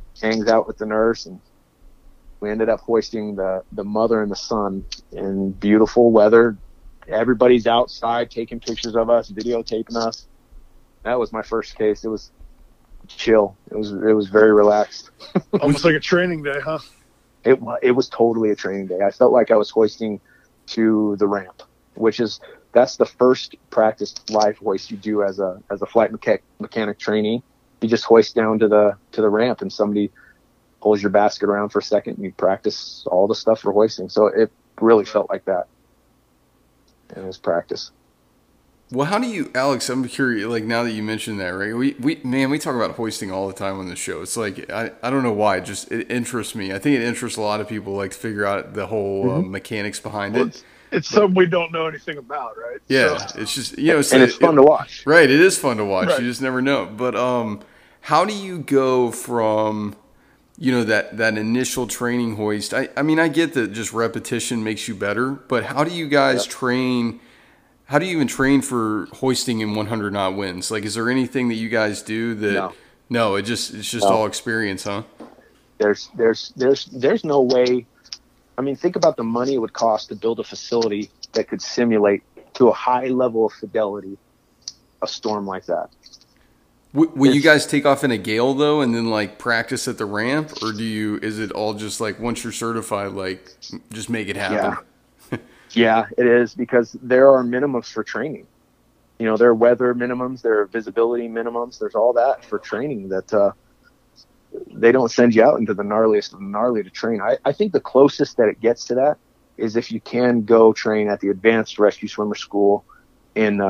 hangs out with the nurse, and we ended up hoisting the mother and the son in beautiful weather. Everybody's outside taking pictures of us, videotaping us. That was my first case. It was chill. It was very relaxed. Almost like a training day, huh? It was totally a training day. I felt like I was hoisting to the ramp, that's the first practice live hoist you do as a flight mechanic trainee. You just hoist down to the ramp, and somebody pulls your basket around for a second, and you practice all the stuff for hoisting. So it really felt like that. And it was practice. Well, how do you, Alex, I'm curious, like now that you mentioned that, right? We talk about hoisting all the time on this show. It's like, I don't know why, it interests me. I think it interests a lot of people, like to figure out the whole mechanics behind it. It's something we don't know anything about, right? Yeah, So. it's just, and it's fun to watch. Right, it is fun to watch. Right. You just never know. But how do you go from, that initial training hoist? I mean, I get that just repetition makes you better, but how do you guys train? How do you even train for hoisting in 100 knot winds? Like, is there anything that you guys do that? No, it's just all experience, huh? There's no way. I mean, think about the money it would cost to build a facility that could simulate to a high level of fidelity a storm like that. Will you guys take off in a gale though, and then like practice at the ramp, or is it all just like once you're certified, like just make it happen? Yeah, it is, because there are minimums for training. There are weather minimums, there are visibility minimums. There's all that for training that they don't send you out into the gnarliest of the gnarly to train. I think the closest that it gets to that is if you can go train at the Advanced Rescue Swimmer School in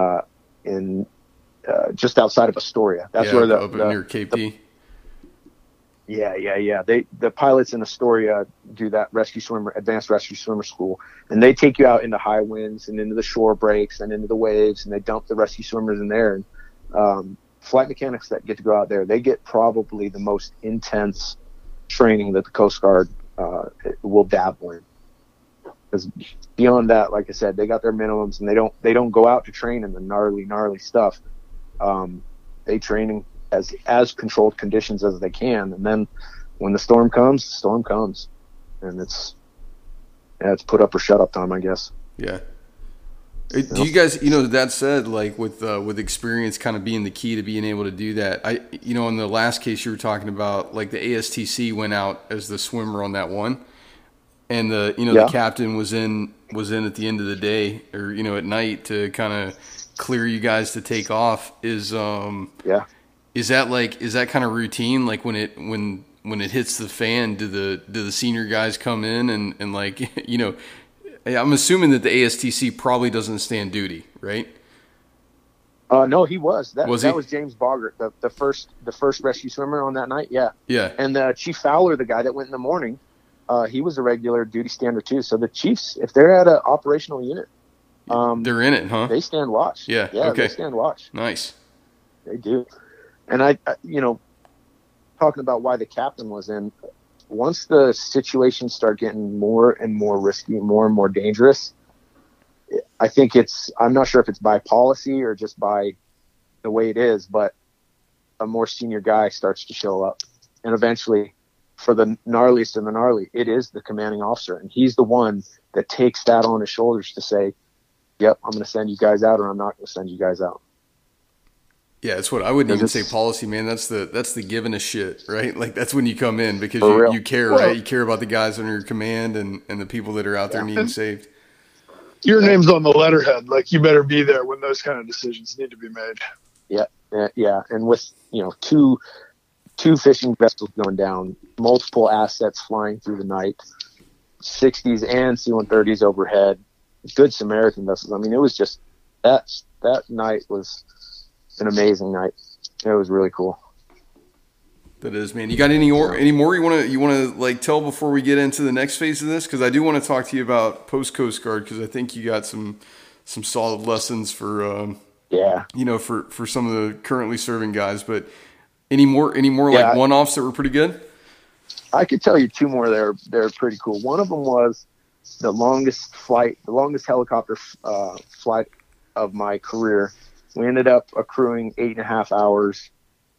just outside of Astoria. That's where up near KP. Yeah. The pilots in Astoria do that Advanced Rescue Swimmer School, and they take you out into high winds and into the shore breaks and into the waves, and they dump the rescue swimmers in there. And flight mechanics that get to go out there, they get probably the most intense training that the Coast Guard will dabble in. Because beyond that, like I said, they got their minimums, and they don't go out to train in the gnarly stuff. They train as controlled conditions as they can, and then when the storm comes, and it's put up or shut up time, I guess. Yeah. Do you guys, that said, like with experience kind of being the key to being able to do that, in the last case you were talking about, like the ASTC went out as the swimmer on that one, and the captain was in at the end of the day, or at night, to kind of clear you guys to take off. Is that kind of routine? Like when it hits the fan, do the senior guys come in and like, I'm assuming that the ASTC probably doesn't stand duty, right? No, he was. That was James Boggart, the first rescue swimmer on that night. Yeah. Yeah. And Chief Fowler, the guy that went in the morning, he was a regular duty stander too. So the chiefs, if they're at an operational unit, they're in it, huh? They stand watch. Yeah. Yeah. Okay. They stand watch. Nice. They do. And I talking about why the captain was in, once the situations start getting more and more risky, more and more dangerous, I think I'm not sure if it's by policy or just by the way it is, but a more senior guy starts to show up. And eventually, for the gnarliest and the gnarly, it is the commanding officer. And he's the one that takes that on his shoulders to say, yep, I'm going to send you guys out, or I'm not going to send you guys out. Yeah, it's what I wouldn't even say policy, man. That's the giving a shit, right? Like that's when you come in because you care, right? You care about the guys under your command and the people that are out there needing saved. Your name's on the letterhead. Like you better be there when those kind of decisions need to be made. Yeah. And with two fishing vessels going down, multiple assets flying through the night, 60s and C-130s overhead, Good Samaritan vessels. I mean, it was just that night was an amazing night. It was really cool. That is, man. You got any more you want to like tell before we get into the next phase of this? Because I do want to talk to you about post Coast Guard, because I think you got some solid lessons for for some of the currently serving guys. But any more like one-offs that were pretty good? I could tell you two more. They're pretty cool. One of them was the longest helicopter flight of my career. We ended up accruing 8.5 hours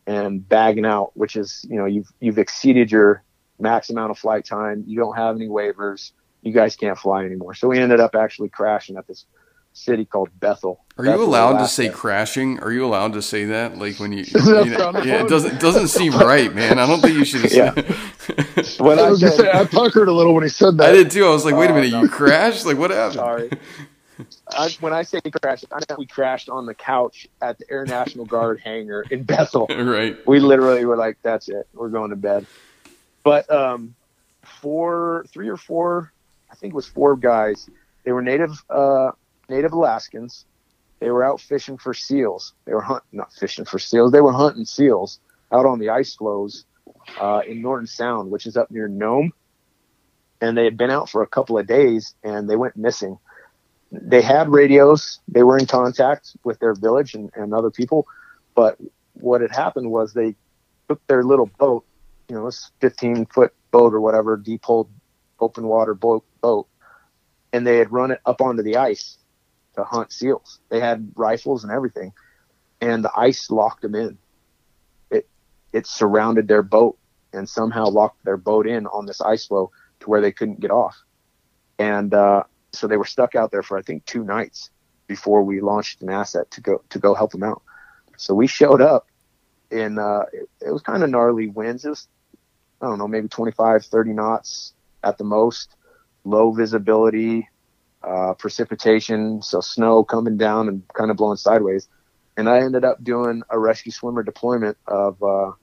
and bagging out, which is, you've exceeded your max amount of flight time. You don't have any waivers. You guys can't fly anymore. So we ended up actually crashing at this city called Bethel. Are you allowed to say crashing? Are you allowed to say that? Like when you it doesn't seem right, man. I don't think you should have said. When I was gonna say, I puckered a little when he said that. I did too. I was like, wait a minute, you crashed? Like what happened? Sorry. When I say crash, I know we crashed on the couch at the Air National Guard hangar in Bethel. Right. We literally were like, that's it. We're going to bed. But three or four, I think it was 4 guys. They were native Alaskans. They were out fishing for seals. They were not fishing for seals. They were hunting seals out on the ice floes in Norton Sound, which is up near Nome. And they had been out for a couple of days, and they went missing. They had radios. They were in contact with their village and other people. But what had happened was they took their little boat, this 15-foot boat or whatever, deep-hulled, open water boat, and they had run it up onto the ice to hunt seals. They had rifles and everything, and the ice locked them in. It surrounded their boat and somehow locked their boat in on this ice floe to where they couldn't get off. And so they were stuck out there for, I think, 2 nights before we launched an asset to go help them out. So we showed up, and it was kind of gnarly winds. It was, I don't know, maybe 25, 30 knots at the most, low visibility, precipitation, so snow coming down and kind of blowing sideways. And I ended up doing a rescue swimmer deployment of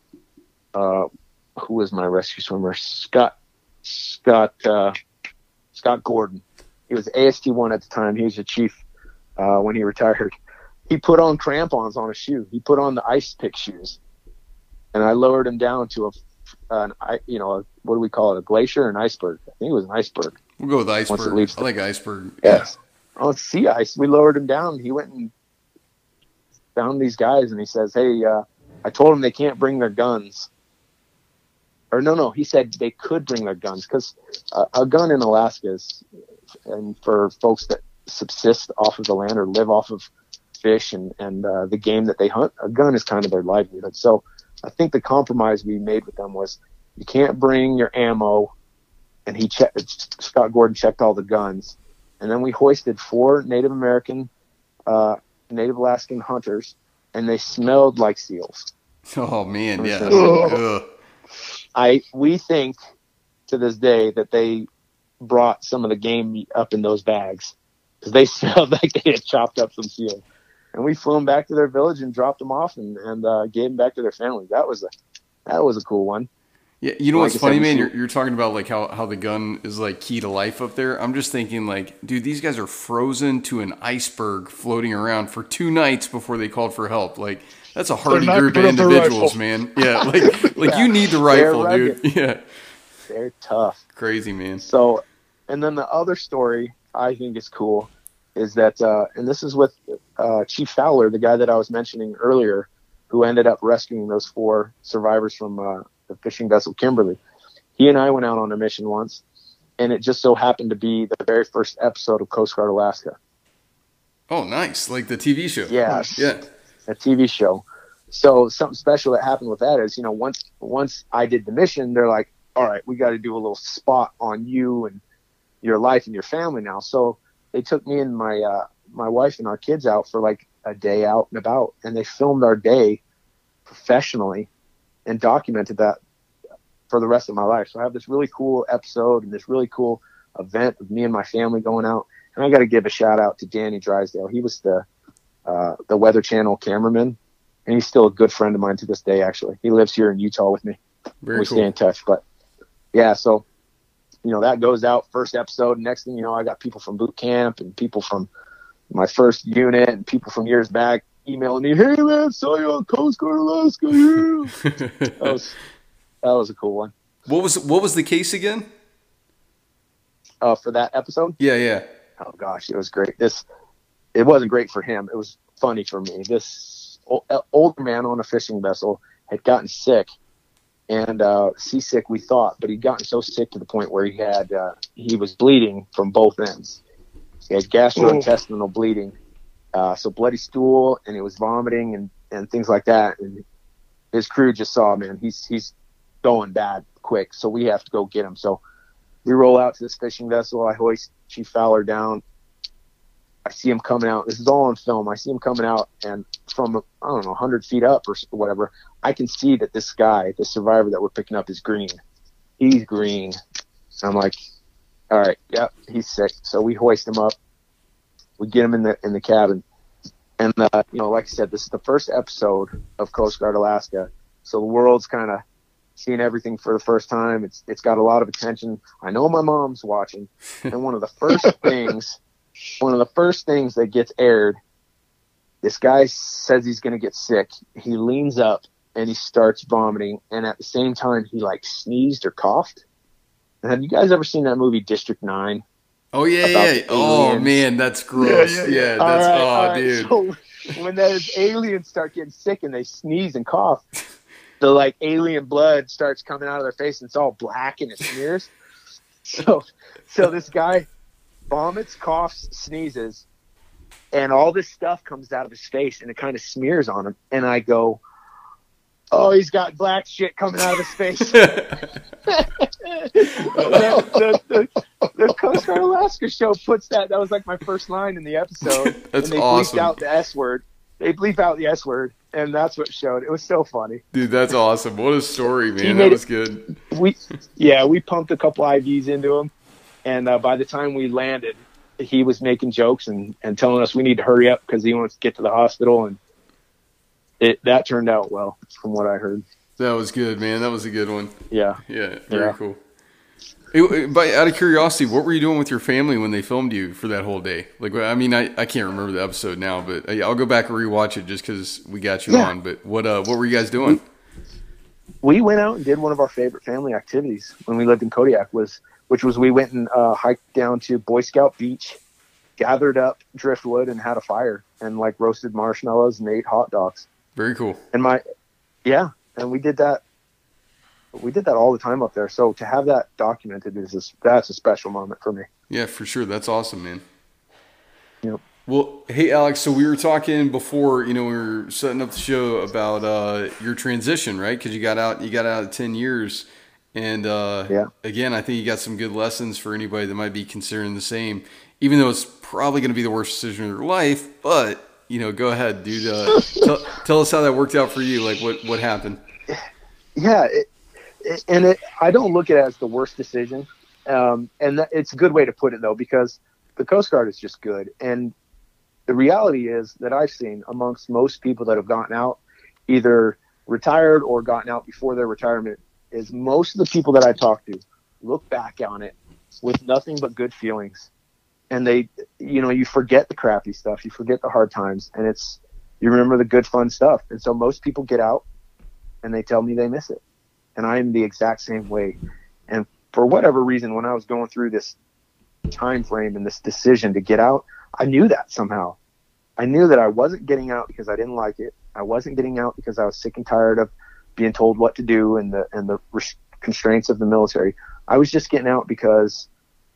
who was my rescue swimmer? Scott Gordon. He was AST-1 at the time. He was a chief when he retired. He put on crampons on a shoe. He put on the ice pick shoes, and I lowered him down to what do we call it? A glacier or an iceberg? I think it was an iceberg. We'll go with iceberg. I like iceberg. Yes. On sea ice, we lowered him down. He went and found these guys, and he says, "Hey, I told them they can't bring their guns." Or no, he said they could bring their guns, because a gun in Alaska is, and for folks that subsist off of the land or live off of fish and the game that they hunt, a gun is kind of their livelihood. So I think the compromise we made with them was you can't bring your ammo, and Scott Gordon checked all the guns. And then we hoisted 4 Native American, Native Alaskan hunters, and they smelled like seals. Oh man, yeah. We think to this day that they brought some of the game meat up in those bags, because they smelled like they had chopped up some seal. And we flew them back to their village and dropped them off and gave them back to their families. That was a cool one. Yeah, you know what's funny, man? You're talking about like how the gun is like key to life up there. I'm just thinking like, dude, these guys are frozen to an iceberg floating around for 2 nights before they called for help. Like that's a hardy group of individuals, man. Yeah, like you need the rifle, dude. Yeah, they're tough. Crazy, man. So, and then the other story I think is cool is that, and this is with Chief Fowler, the guy that I was mentioning earlier, who ended up rescuing those 4 survivors from the fishing vessel Kimberly. He and I went out on a mission once, and it just so happened to be the very first episode of Coast Guard Alaska. Oh, nice. Like the TV show. Yeah. Yeah. A TV show. So something special that happened with that is, once I did the mission, they're like, all right, we got to do a little spot on you and your life and your family now. So they took me and my wife and our kids out for like a day out and about, and they filmed our day professionally and documented that for the rest of my life. So I have this really cool episode and this really cool event of me and my family going out. And I got to give a shout out to Danny Drysdale. He was the Weather Channel cameraman, and he's still a good friend of mine to this day. Actually, he lives here in Utah with me. Very we cool. Stay in touch. But yeah, so that goes out first episode. Next thing you know, I got people from boot camp and people from my first unit and people from years back emailing me, "Hey man, saw you on Coast Guard Alaska." Yeah. that was a cool one. What was the case again? For that episode? Yeah. Oh gosh, it was great. It wasn't great for him. It was funny for me. This older man on a fishing vessel had gotten sick, and seasick we thought, but he'd gotten so sick to the point where he was bleeding from both ends. He had gastrointestinal bleeding, so bloody stool, and he was vomiting and things like that. And his crew just saw, man, he's going bad quick, so we have to go get him. So we roll out to this fishing vessel. I hoist Chief Fowler down. I see him coming out. This is all on film. I see him coming out, and from, I don't know, 100 feet up or whatever, I can see that this guy, the survivor that we're picking up, is green. He's green. I'm like, all right, yep, he's sick. So we hoist him up. We get him in the cabin. And, like I said, this is the first episode of Coast Guard Alaska. So the world's kind of seeing everything for the first time. It's got a lot of attention. I know my mom's watching. And one of the first things that gets aired, this guy says he's going to get sick. He leans up and he starts vomiting. And at the same time, he like sneezed or coughed. And have you guys ever seen that movie District 9? Oh, yeah. Oh, man, that's gross. Yeah, that's, all right. Dude. So when those aliens start getting sick and they sneeze and cough, the like alien blood starts coming out of their face and it's all black and it smears. So this guy vomits, coughs, sneezes, and all this stuff comes out of his face and it kind of smears on him. And I go, oh, he's got black shit coming out of his face. The Coast Guard Alaska show puts that was like my first line in the episode. That's and they awesome. bleeped out the S word. They bleep out the S word, and that's what showed. It was so funny. Dude, that's awesome. What a story, man. That was good. We pumped a couple IVs into him, and by the time we landed, he was making jokes and telling us we need to hurry up because he wants to get to the hospital, and that turned out well from what I heard. That was good, man. That was a good one. Yeah. Yeah, very cool. But out of curiosity, what were you doing with your family when they filmed you for that whole day? Like, I mean, I can't remember the episode now, but I'll go back and rewatch it just because we got you on. But what were you guys doing? We went out and did one of our favorite family activities when we lived in Kodiak, which was we went and hiked down to Boy Scout Beach, gathered up driftwood and had a fire and like roasted marshmallows and ate hot dogs. Very cool. And and we did that. We did that all the time up there. So to have that documented that's a special moment for me. Yeah, for sure. That's awesome, man. Yep. Well, hey, Alex, so we were talking before, we were setting up the show about your transition, right? Because you got out at 10 years. And again, I think you got some good lessons for anybody that might be considering the same, even though it's probably going to be the worst decision of your life. But, go ahead, dude. Tell us how that worked out for you. Like, what happened? Yeah, I don't look at it as the worst decision. And it's a good way to put it, though, because the Coast Guard is just good. And the reality is that I've seen amongst most people that have gotten out, either retired or gotten out before their retirement, is most of the people that I talk to look back on it with nothing but good feelings. And they, you forget the crappy stuff, you forget the hard times, and you remember the good, fun stuff. And so most people get out and they tell me they miss it. And I am the exact same way. And for whatever reason, when I was going through this time frame and this decision to get out, I knew that somehow. I knew that I wasn't getting out because I didn't like it. I wasn't getting out because I was sick and tired of being told what to do and the constraints of the military. I was just getting out because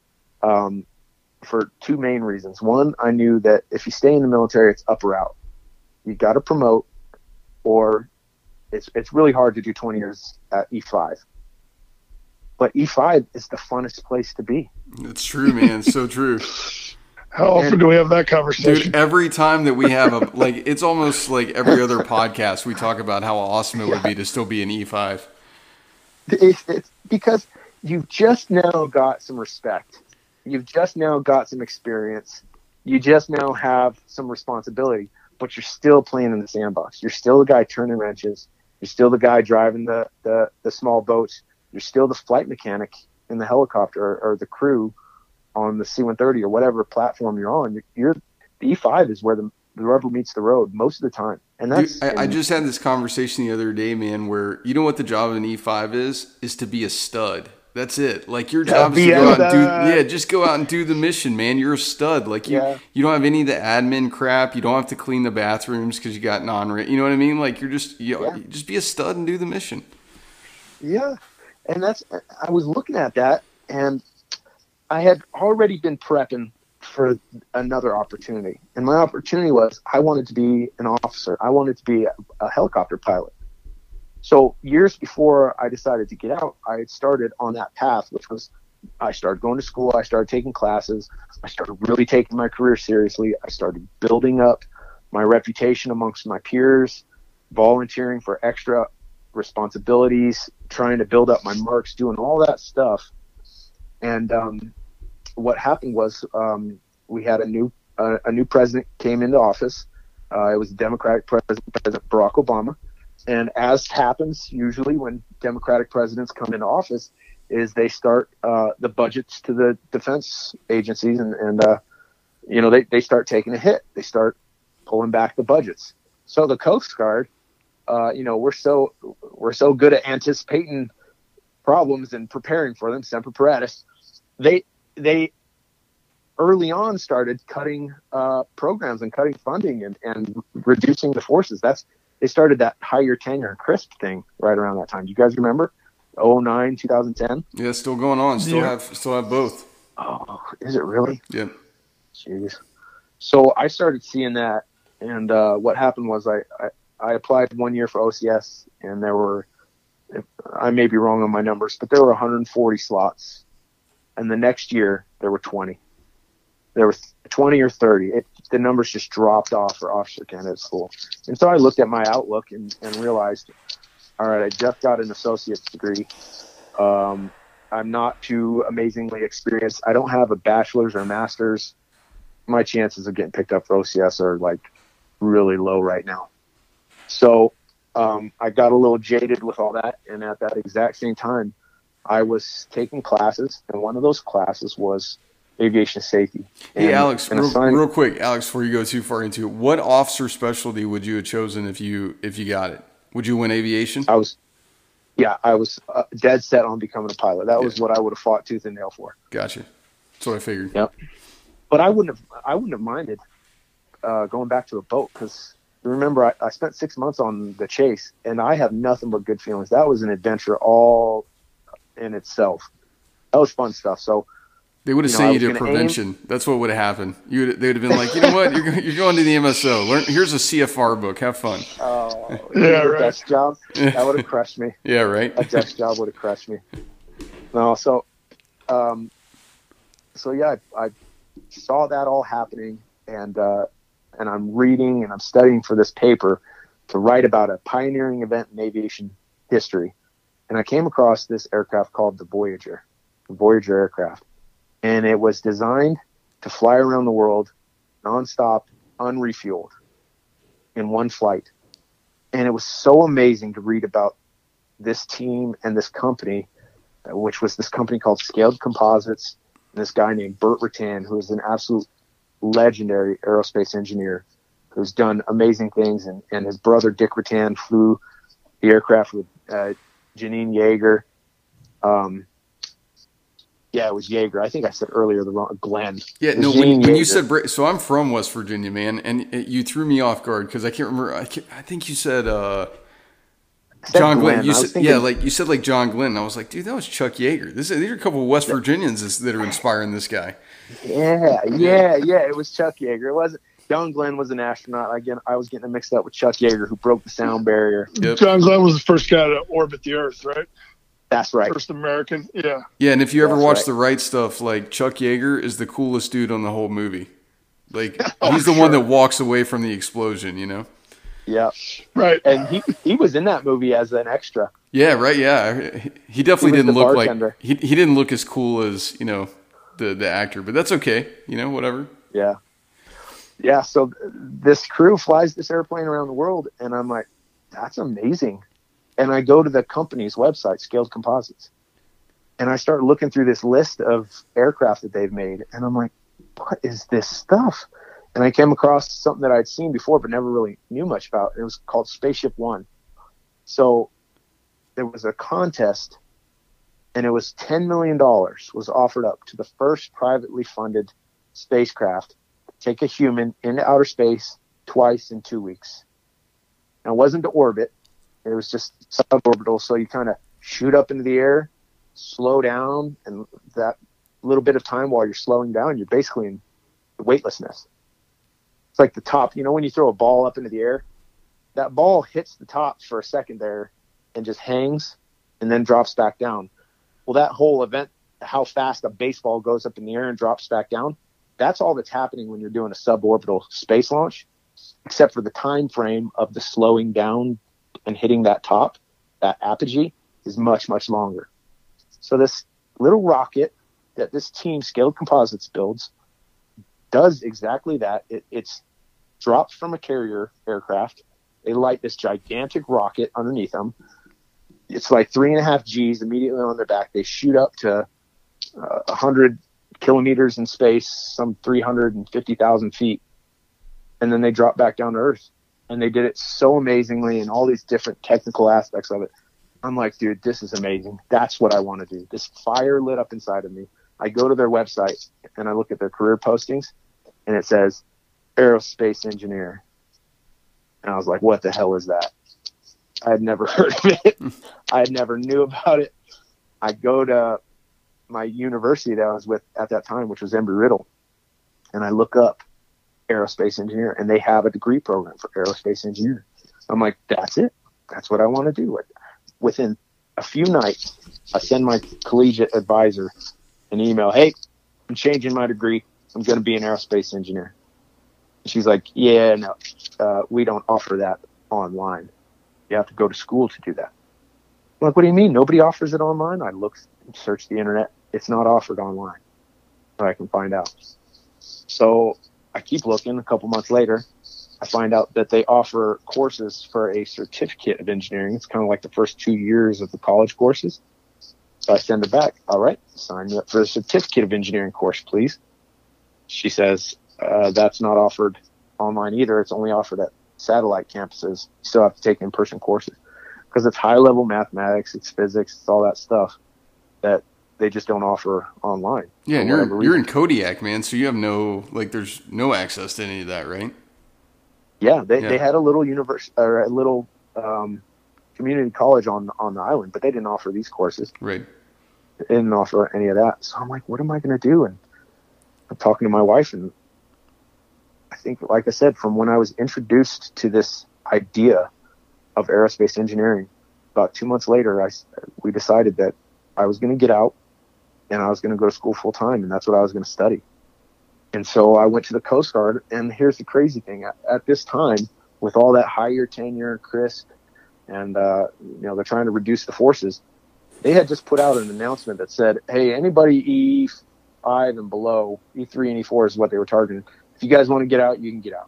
for two main reasons. One, I knew that if you stay in the military, it's up or out. You got to promote, or it's really hard to do 20 years at E5. But E5 is the funnest place to be. It's true, man. So true. How often do we have that conversation? Dude, every time that we have it's almost like every other podcast, we talk about how awesome it would be to still be an E5. It's because you've just now got some respect. You've just now got some experience. You just now have some responsibility, but you're still playing in the sandbox. You're still the guy turning wrenches. You're still the guy driving the small boats. You're still the flight mechanic in the helicopter or the crew on the C-130 or whatever platform you're on. The E5 is where the rubber meets the road most of the time. And that's. Dude, I just had this conversation the other day, man, where you know what the job of an E5 is to be a stud. That's it. Like your job is to go out and just go out and do the mission, man. You're a stud. Like you don't have any of the admin crap. You don't have to clean the bathrooms because you got you know what I mean? Like you're just just be a stud and do the mission. Yeah, and I was looking at that, and I had already been prepping for another opportunity, and my opportunity was I wanted to be an officer. I wanted to be a helicopter pilot, So years before I decided to get out, I had started on that path, which was I started going to school. I started taking classes. I started really taking my career seriously. I started building up my reputation amongst my peers, volunteering for extra responsibilities, trying to build up my marks, doing all that stuff. And what happened was we had a new president came into office. It was Democratic President Barack Obama. And as happens usually when Democratic presidents come into office, is they start the budgets to the defense agencies, and they start taking a hit. They start pulling back the budgets. So the Coast Guard, we're so good at anticipating problems and preparing for them. Semper Paratus. They early on started cutting programs and cutting funding and reducing the forces. They started that higher tenure and CRISP thing right around that time. Do you guys remember? 2009, 2010? Yeah, still going on. Still have both. Oh, is it really? Yeah. Jeez. So I started seeing that, and what happened was I applied 1 year for OCS, and there were, I may be wrong on my numbers, but there were 140 slots. And the next year, there were 20. There were 20 or 30. The numbers just dropped off for officer candidate school. And so I looked at my outlook and realized, all right, I just got an associate's degree. I'm not too amazingly experienced. I don't have a bachelor's or a master's. My chances of getting picked up for OCS are like really low right now. So I got a little jaded with all that. And at that exact same time, I was taking classes. And one of those classes was aviation safety. Hey, Alex, real quick, Alex, before you go too far into it, what officer specialty would you have chosen if you got it? Would you win aviation? I was dead set on becoming a pilot. That was what I would have fought tooth and nail for. Gotcha. That's what I figured. Yep. But I wouldn't have minded going back to a boat, because remember I spent 6 months on the Chase, and I have nothing but good feelings. That was an adventure all in itself. That was fun stuff. So they would have sent you to prevention. That's what would have happened. They would have been like, you know what, you're going to the MSO. Here's a CFR book. Have fun. Oh, yeah, right. Desk job. That would have crushed me. Yeah, right. A desk job would have crushed me. No, so yeah, I saw that all happening, and I'm reading and I'm studying for this paper to write about a pioneering event in aviation history, and I came across this aircraft called the Voyager aircraft. And it was designed to fly around the world nonstop, unrefueled, in one flight. And it was so amazing to read about this team and this company, which was this company called Scaled Composites, and this guy named Burt Rutan, who is an absolute legendary aerospace engineer who's done amazing things. And his brother, Dick Rutan, flew the aircraft with Janine Yeager. Yeah, it was Yeager. I think I said earlier the wrong Glenn. Yeah, no. When you said so, I'm from West Virginia, man, and you threw me off guard because I can't remember. I think you said John Glenn. You said like John Glenn. And I was like, dude, that was Chuck Yeager. These are a couple of West Virginians that are inspiring this guy. Yeah. It was Chuck Yeager. It wasn't. John Glenn was an astronaut. Again, I was getting mixed up with Chuck Yeager, who broke the sound barrier. Yep. John Glenn was the first guy to orbit the Earth, right? That's right. First American, yeah. Yeah, and if you ever watch The Right Stuff, like Chuck Yeager is the coolest dude on the whole movie. Like he's the one that walks away from the explosion, you know? Yeah. Right. And he was in that movie as an extra. Yeah, right, yeah. He definitely didn't look bartender. Like he didn't look as cool as, the actor, but that's okay, whatever. Yeah. Yeah, so this crew flies this airplane around the world, and I'm like, that's amazing. And I go to the company's website, Scaled Composites, and I start looking through this list of aircraft that they've made. And I'm like, what is this stuff? And I came across something that I'd seen before but never really knew much about. It was called Spaceship One. So there was a contest, and it was $10 million was offered up to the first privately funded spacecraft to take a human into outer space twice in 2 weeks. Now, it wasn't to orbit. It was just suborbital, so you kind of shoot up into the air, slow down, and that little bit of time while you're slowing down, you're basically in weightlessness. It's like the top, when you throw a ball up into the air, that ball hits the top for a second there, and just hangs and then drops back down. Well, that whole event, how fast a baseball goes up in the air and drops back down, that's all that's happening when you're doing a suborbital space launch, except for the time frame of the slowing down and hitting that top, that apogee is much, much longer. So this little rocket that this team, Scaled Composites, builds does exactly that. It's drops from a carrier aircraft. They light this gigantic rocket underneath them. It's like 3.5 Gs immediately on their back. They shoot up to 100 kilometers in space, some 350,000 feet, and then they drop back down to Earth. And they did it so amazingly and all these different technical aspects of it. I'm like, dude, this is amazing. That's what I want to do. This fire lit up inside of me. I go to their website and I look at their career postings, and it says aerospace engineer. And I was like, what the hell is that? I had never heard of it. I had never knew about it. I go to my university that I was with at that time, which was Embry-Riddle, and I look up aerospace engineer, and they have a degree program for aerospace engineer. I'm like, that's it. That's what I want to do. Within a few nights, I send my collegiate advisor an email. Hey, I'm changing my degree. I'm going to be an aerospace engineer. And she's like, yeah, no, we don't offer that online. You have to go to school to do that. I'm like, what do you mean? Nobody offers it online? I search the internet. It's not offered online. So I can find out. So I keep looking. A couple months later, I find out that they offer courses for a certificate of engineering. It's kind of like the first 2 years of the college courses. So I send her back. All right, sign me up for the certificate of engineering course, please. She says, that's not offered online either. It's only offered at satellite campuses. You still have to take in-person courses because it's high-level mathematics, it's physics, it's all that stuff that they just don't offer online. Yeah, and you're in Kodiak, man, so you have there's no access to any of that, right? Yeah, they had a little community college on the island, but they didn't offer these courses. Right. They didn't offer any of that. So I'm like, what am I going to do? And I'm talking to my wife, and I think, like I said, from when I was introduced to this idea of aerospace engineering, about 2 months later, we decided that I was going to get out and I was going to go to school full time, and that's what I was going to study. And so I went to the Coast Guard, and here's the crazy thing. At this time, with all that higher tenure, CRISP, and they're trying to reduce the forces, they had just put out an announcement that said, hey, anybody E5 and below, E3 and E4 is what they were targeting. If you guys want to get out, you can get out.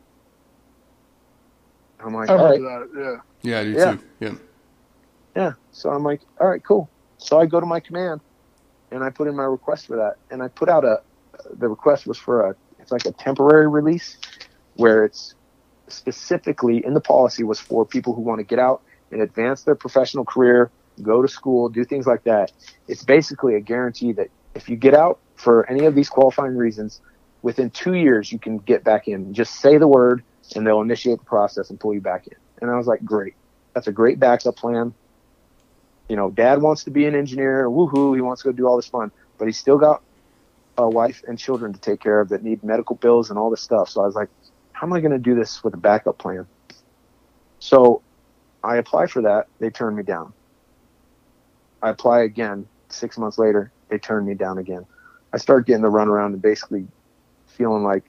I'm like, I all right. remember that, yeah. Yeah, I do too. Yeah. Yeah. So I'm like, all right, cool. So I go to my command and I put in my request for that. And I put out the request was for it's like a temporary release where it's specifically in the policy was for people who want to get out and advance their professional career, go to school, do things like that. It's basically a guarantee that if you get out for any of these qualifying reasons, within 2 years, you can get back in. Just say the word and they'll initiate the process and pull you back in. And I was like, great. That's a great backup plan. You know, dad wants to be an engineer. Woohoo. He wants to go do all this fun, but he's still got a wife and children to take care of that need medical bills and all this stuff. So I was like, how am I going to do this with a backup plan? So I apply for that. They turn me down. I apply again. 6 months later, they turn me down again. I start getting the runaround and basically feeling like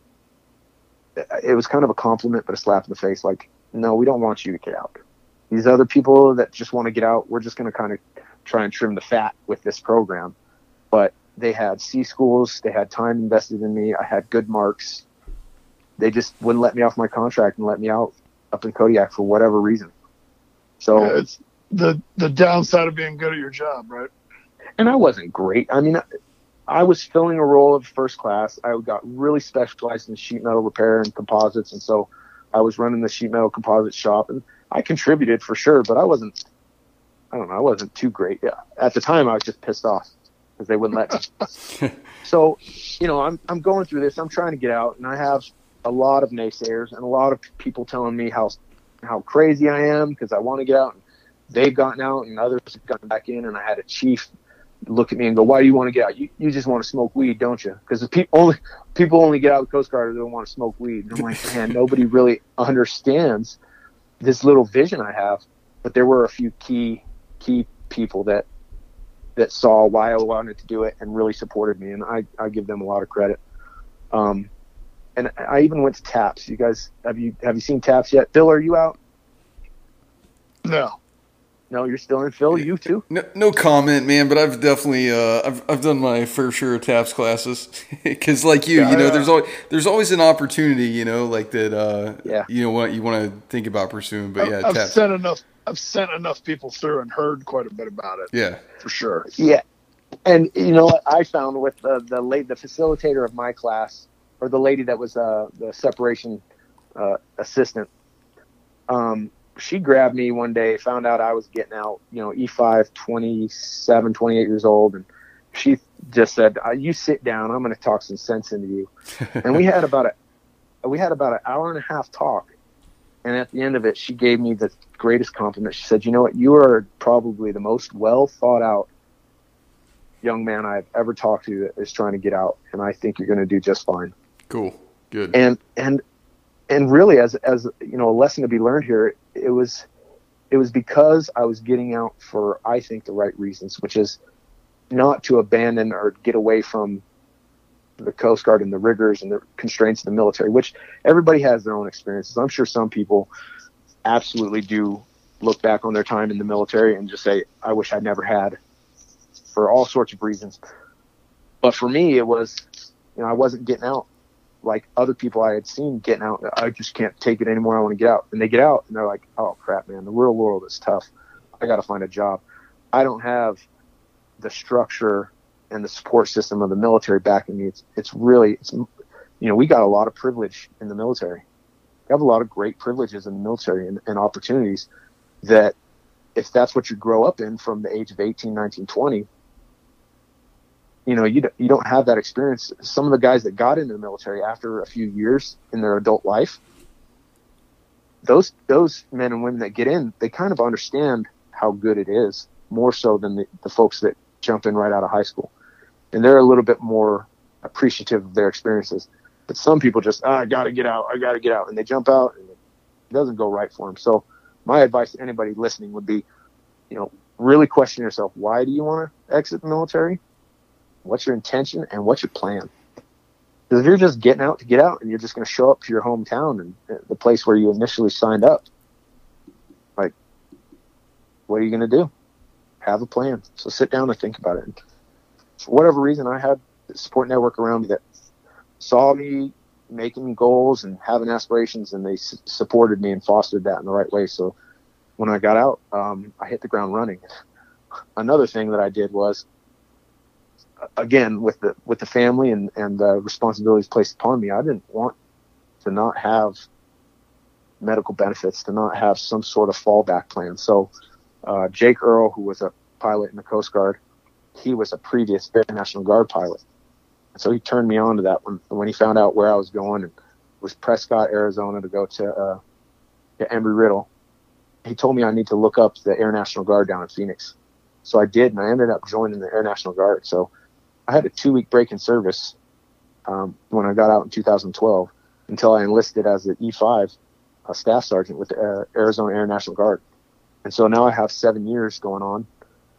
it was kind of a compliment, but a slap in the face. Like, no, we don't want you to get out. These other people that just want to get out, we're just going to kind of try and trim the fat with this program. But they had C schools. They had time invested in me. I had good marks. They just wouldn't let me off my contract and let me out up in Kodiak for whatever reason. So yeah, it's the downside of being good at your job, right? And I wasn't great. I mean, I was filling a role of first class. I got really specialized in sheet metal repair and composites. And so I was running the sheet metal composite shop, and I contributed for sure, but I wasn't too great. Yeah. At the time I was just pissed off because they wouldn't let me. So, I'm going through this. I'm trying to get out, and I have a lot of naysayers and a lot of people telling me how crazy I am because I want to get out. And they've gotten out and others have gotten back in, and I had a chief look at me and go, why do you want to get out? You just want to smoke weed, don't you? Because people only get out of the Coast Guard if they don't want to smoke weed. And I'm like, man, nobody really understands this little vision I have but there were a few key people that saw why I wanted to do it and really supported me, and I give them a lot of credit. And I even went to TAPS. You guys, have you seen TAPS yet? Phil, are you out? No. No, you're still in. Phil, you too? No comment, man. But I've definitely I've done my fair share of TAPS classes because, like you, there's always an opportunity, like that. What you want to think about pursuing. But yeah, I've sent enough people through and heard quite a bit about it. Yeah, for sure. Yeah, and you know what I found with the facilitator of my class, or the lady that was the separation assistant. She grabbed me one day, found out I was getting out, E5, 27, 28 years old. And she just said, you sit down, I'm going to talk some sense into you. And we had about an hour and a half talk. And at the end of it, she gave me the greatest compliment. She said, you know what, you are probably the most well thought out young man I've ever talked to that is trying to get out. And I think you're going to do just fine. Cool. Good. And really, as a lesson to be learned here, it was because I was getting out for, I think, the right reasons, which is not to abandon or get away from the Coast Guard and the rigors and the constraints of the military, which everybody has their own experiences. I'm sure some people absolutely do look back on their time in the military and just say, I wish I never had, for all sorts of reasons. But for me, it was, I wasn't getting out like other people I had seen getting out. I just can't take it anymore. I want to get out. And they get out and they're like, oh crap, man, the real world is tough. I got to find a job. I don't have the structure and the support system of the military backing me. It's really, we got a lot of privilege in the military. We have a lot of great privileges in the military and opportunities that if that's what you grow up in from the age of 18, 19, 20, you don't have that experience. Some of the guys that got into the military after a few years in their adult life, those men and women that get in, they kind of understand how good it is, more so than the folks that jump in right out of high school. And they're a little bit more appreciative of their experiences. But some people just, I got to get out. And they jump out and it doesn't go right for them. So my advice to anybody listening would be, really question yourself. Why do you want to exit the military? What's your intention and what's your plan? Because if you're just getting out to get out and you're just going to show up to your hometown and the place where you initially signed up, like, what are you going to do? Have a plan. So sit down and think about it. And for whatever reason, I had a support network around me that saw me making goals and having aspirations, and they supported me and fostered that in the right way. So when I got out, I hit the ground running. Another thing that I did was, again, with the family and the responsibilities placed upon me, I didn't want to not have medical benefits, to not have some sort of fallback plan. So Jake Earl, who was a pilot in the Coast Guard, he was a previous Air National Guard pilot. And so he turned me on to that when he found out where I was going. And it was Prescott, Arizona, to go to Embry-Riddle. He told me I need to look up the Air National Guard down in Phoenix. So I did, and I ended up joining the Air National Guard. So I had a 2-week break in service when I got out in 2012 until I enlisted as an E5, a staff sergeant with the Arizona Air National Guard. And so now I have 7 years going on.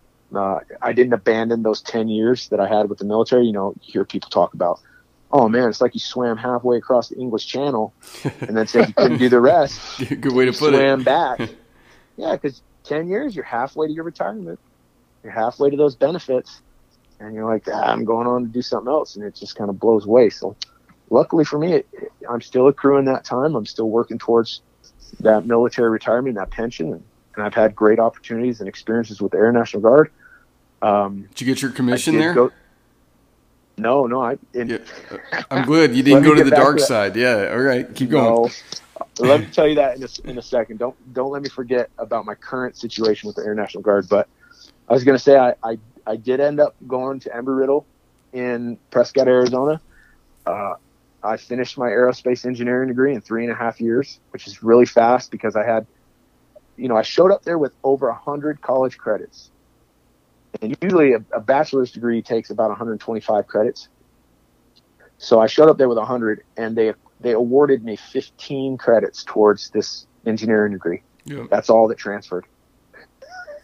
I didn't abandon those 10 years that I had with the military. You hear people talk about, oh man, it's like you swam halfway across the English Channel and then said you couldn't do the rest. Good way to put it. Swam back. Yeah, because 10 years, you're halfway to your retirement. You're halfway to those benefits. And you're like, I'm going on to do something else. And it just kind of blows away. So luckily for me, I'm still accruing that time. I'm still working towards that military retirement, that pension. And I've had great opportunities and experiences with the Air National Guard. Did you get your commission there? No. I'm glad you didn't go to the dark side. Yeah. All right. Keep going. No. Let me tell you that in a second. Don't let me forget about my current situation with the Air National Guard. But I was going to say I did end up going to Embry-Riddle in Prescott, Arizona. I finished my aerospace engineering degree in 3.5 years, which is really fast because I had, I showed up there with over 100 college credits. And usually a bachelor's degree takes about 125 credits. So I showed up there with 100, and they awarded me 15 credits towards this engineering degree. Yep. That's all that transferred.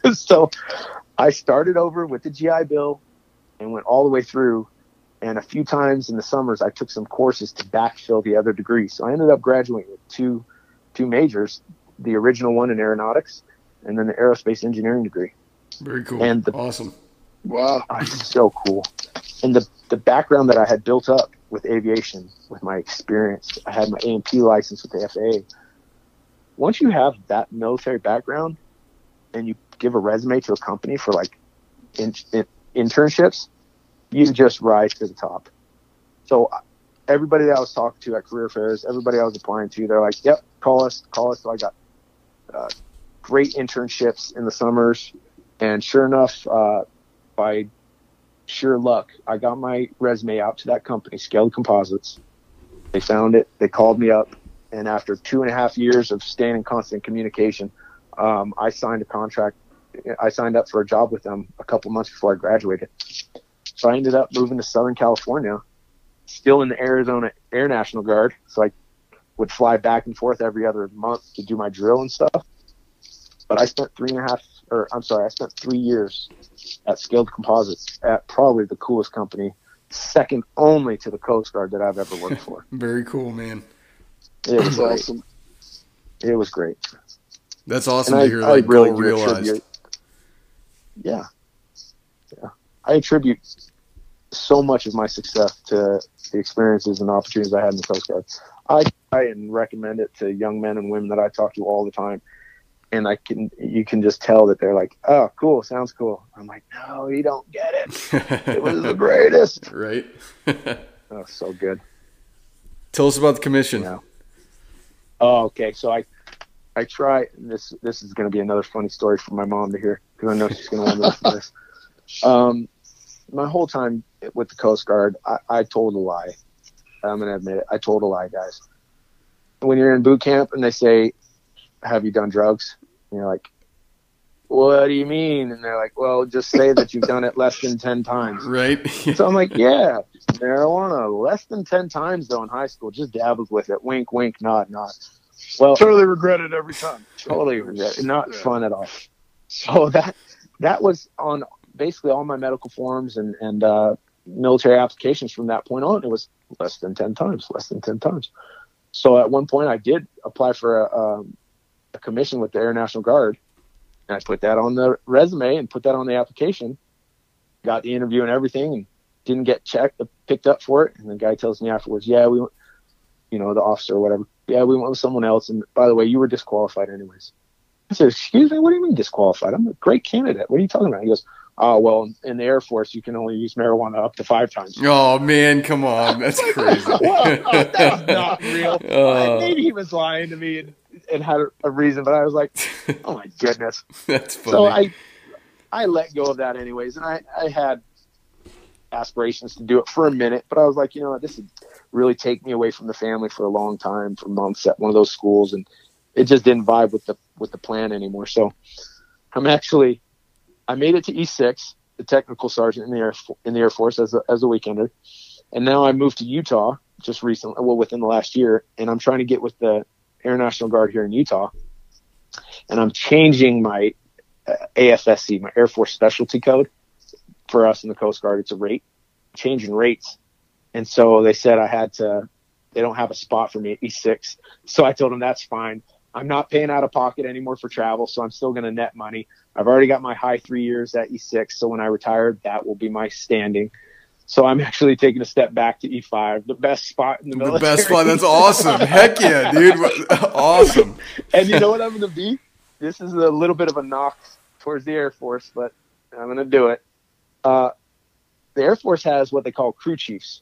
So I started over with the GI Bill and went all the way through. And a few times in the summers, I took some courses to backfill the other degrees. So I ended up graduating with two majors, the original one in aeronautics and then the aerospace engineering degree. Very cool. And awesome. Wow. It's so cool. And the background that I had built up with aviation, with my experience, I had my A&P license with the FAA. Once you have that military background and you give a resume to a company for like internships, you just rise to the top. So everybody that I was talking to at career fairs, everybody I was applying to, they're like, yep, call us. So I got great internships in the summers. And sure enough, by sheer luck, I got my resume out to that company, Scaled Composites. They found it. They called me up. And after 2.5 years of staying in constant communication, I signed a contract. I signed up for a job with them a couple months before I graduated. So I ended up moving to Southern California, still in the Arizona Air National Guard. So I would fly back and forth every other month to do my drill and stuff. But I spent 3 years at Scaled Composites at probably the coolest company, second only to the Coast Guard that I've ever worked for. Very cool, man. It was awesome. It was great. That's awesome to hear, like, really realized. Yeah. I attribute so much of my success to the experiences and opportunities I had in the Coast Guard. I try and recommend it to young men and women that I talk to all the time. And you can just tell that they're like, oh, cool, sounds cool. I'm like, no, you don't get it. It was the greatest. Right. Oh, so good. Tell us about the commission. Yeah. Oh, okay. So I try. This is going to be another funny story for my mom to hear because I know she's going to want to listen to this. My whole time with the Coast Guard, I told a lie. I'm going to admit it. I told a lie, guys. When you're in boot camp and they say, have you done drugs? And you're like, what do you mean? And they're like, well, just say that you've done it less than 10 times. Right. So I'm like, yeah, marijuana less than 10 times though in high school. Just dabbled with it. Wink, wink, nod, nod. Well, totally regret it every time. Totally regret it. Not fun at all. So that was on basically all my medical forms and military applications from that point on. It was less than 10 times. So at one point I did apply for a commission with the Air National Guard. And I put that on the resume and put that on the application, got the interview and everything, and didn't get picked up for it. And the guy tells me afterwards, yeah, the officer or whatever, yeah, we went with someone else. And by the way, you were disqualified anyways. I said, excuse me, what do you mean disqualified? I'm a great candidate. What are you talking about? He goes, oh, well, in the Air Force, you can only use marijuana up to 5 times. Oh, man, come on. That's crazy. That's not real. Maybe he was lying to me and had a reason, but I was like, oh, my goodness. That's funny. So I let go of that anyways, and I had aspirations to do it for a minute, but I was like, this would really take me away from the family for a long time, for months at one of those schools, and it just didn't vibe with the plan anymore. So I made it to E6, the technical sergeant in the Air Force as a weekender, and now I moved to Utah just recently, within the last year, and I'm trying to get with the Air National Guard here in Utah, and I'm changing my AFSC, my Air Force Specialty Code. For us in the Coast Guard, it's a rate, changing rates. And so they said they don't have a spot for me at E6. So I told them that's fine. I'm not paying out of pocket anymore for travel, so I'm still going to net money. I've already got my high 3 years at E6, so when I retire, that will be my standing. So I'm actually taking a step back to E5, the best spot in the military. The best spot, that's awesome. Heck yeah, dude. Awesome. And you know what I'm going to be? This is a little bit of a knock towards the Air Force, but I'm going to do it. The Air Force has what they call crew chiefs.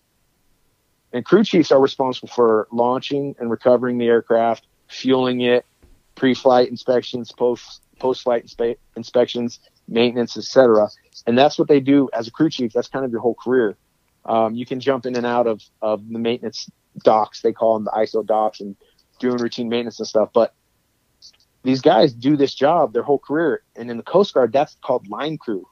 And crew chiefs are responsible for launching and recovering the aircraft, fueling it, pre-flight inspections, post-flight inspections, maintenance, etc. And that's what they do as a crew chief. That's kind of your whole career. You can jump in and out of the maintenance docks. They call them the ISO docks, and doing routine maintenance and stuff. But these guys do this job their whole career. And in the Coast Guard, that's called line crew.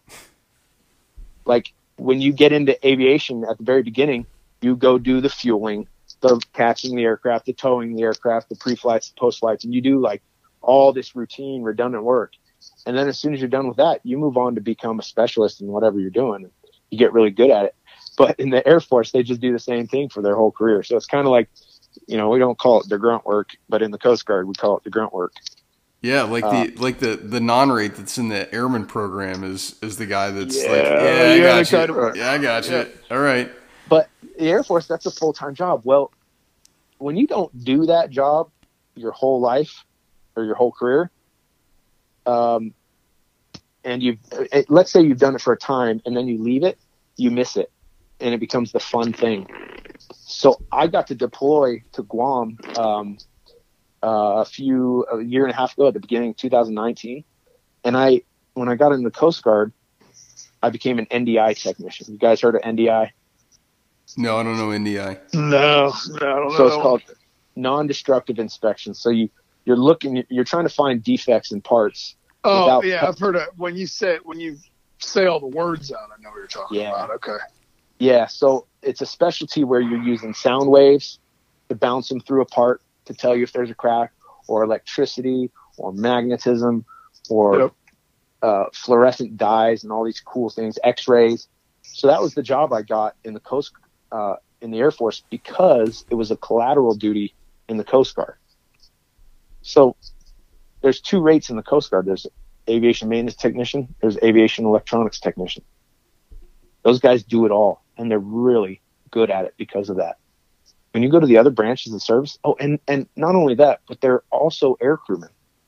Like when you get into aviation at the very beginning, you go do the fueling, the catching the aircraft, the towing the aircraft, the pre-flights, the post-flights, and you do like all this routine, redundant work. And then as soon as you're done with that, you move on to become a specialist in whatever you're doing. You get really good at it. But in the Air Force, they just do the same thing for their whole career. So it's kind of like, we don't call it the grunt work, but in the Coast Guard, we call it the grunt work. Yeah, the non-rate that's in the airman program is the guy that's I got you. All right. But the Air Force, that's a full-time job. Well, when you don't do that job your whole life or your whole career, and let's say you've done it for a time and then you leave it, you miss it, and it becomes the fun thing. So I got to deploy to Guam a year and a half ago at the beginning of 2019. And when I got in the Coast Guard, I became an NDI technician. You guys heard of NDI? No, I don't know NDI. No, I don't know. So it's called non-destructive inspection. So you're trying to find defects in parts. Oh, yeah, I've heard it. When you say all the words out, I know what you're talking about. Okay. Yeah, so it's a specialty where you're using sound waves to bounce them through a part to tell you if there's a crack, or electricity, or magnetism, or fluorescent dyes and all these cool things, X-rays. So that was the job I got in the in the Air Force, because it was a collateral duty in the Coast Guard. So there's two rates in the Coast Guard. There's aviation maintenance technician. There's aviation electronics technician. Those guys do it all, and they're really good at it because of that. When you go to the other branches of service, and not only that, but they're also air crewmen,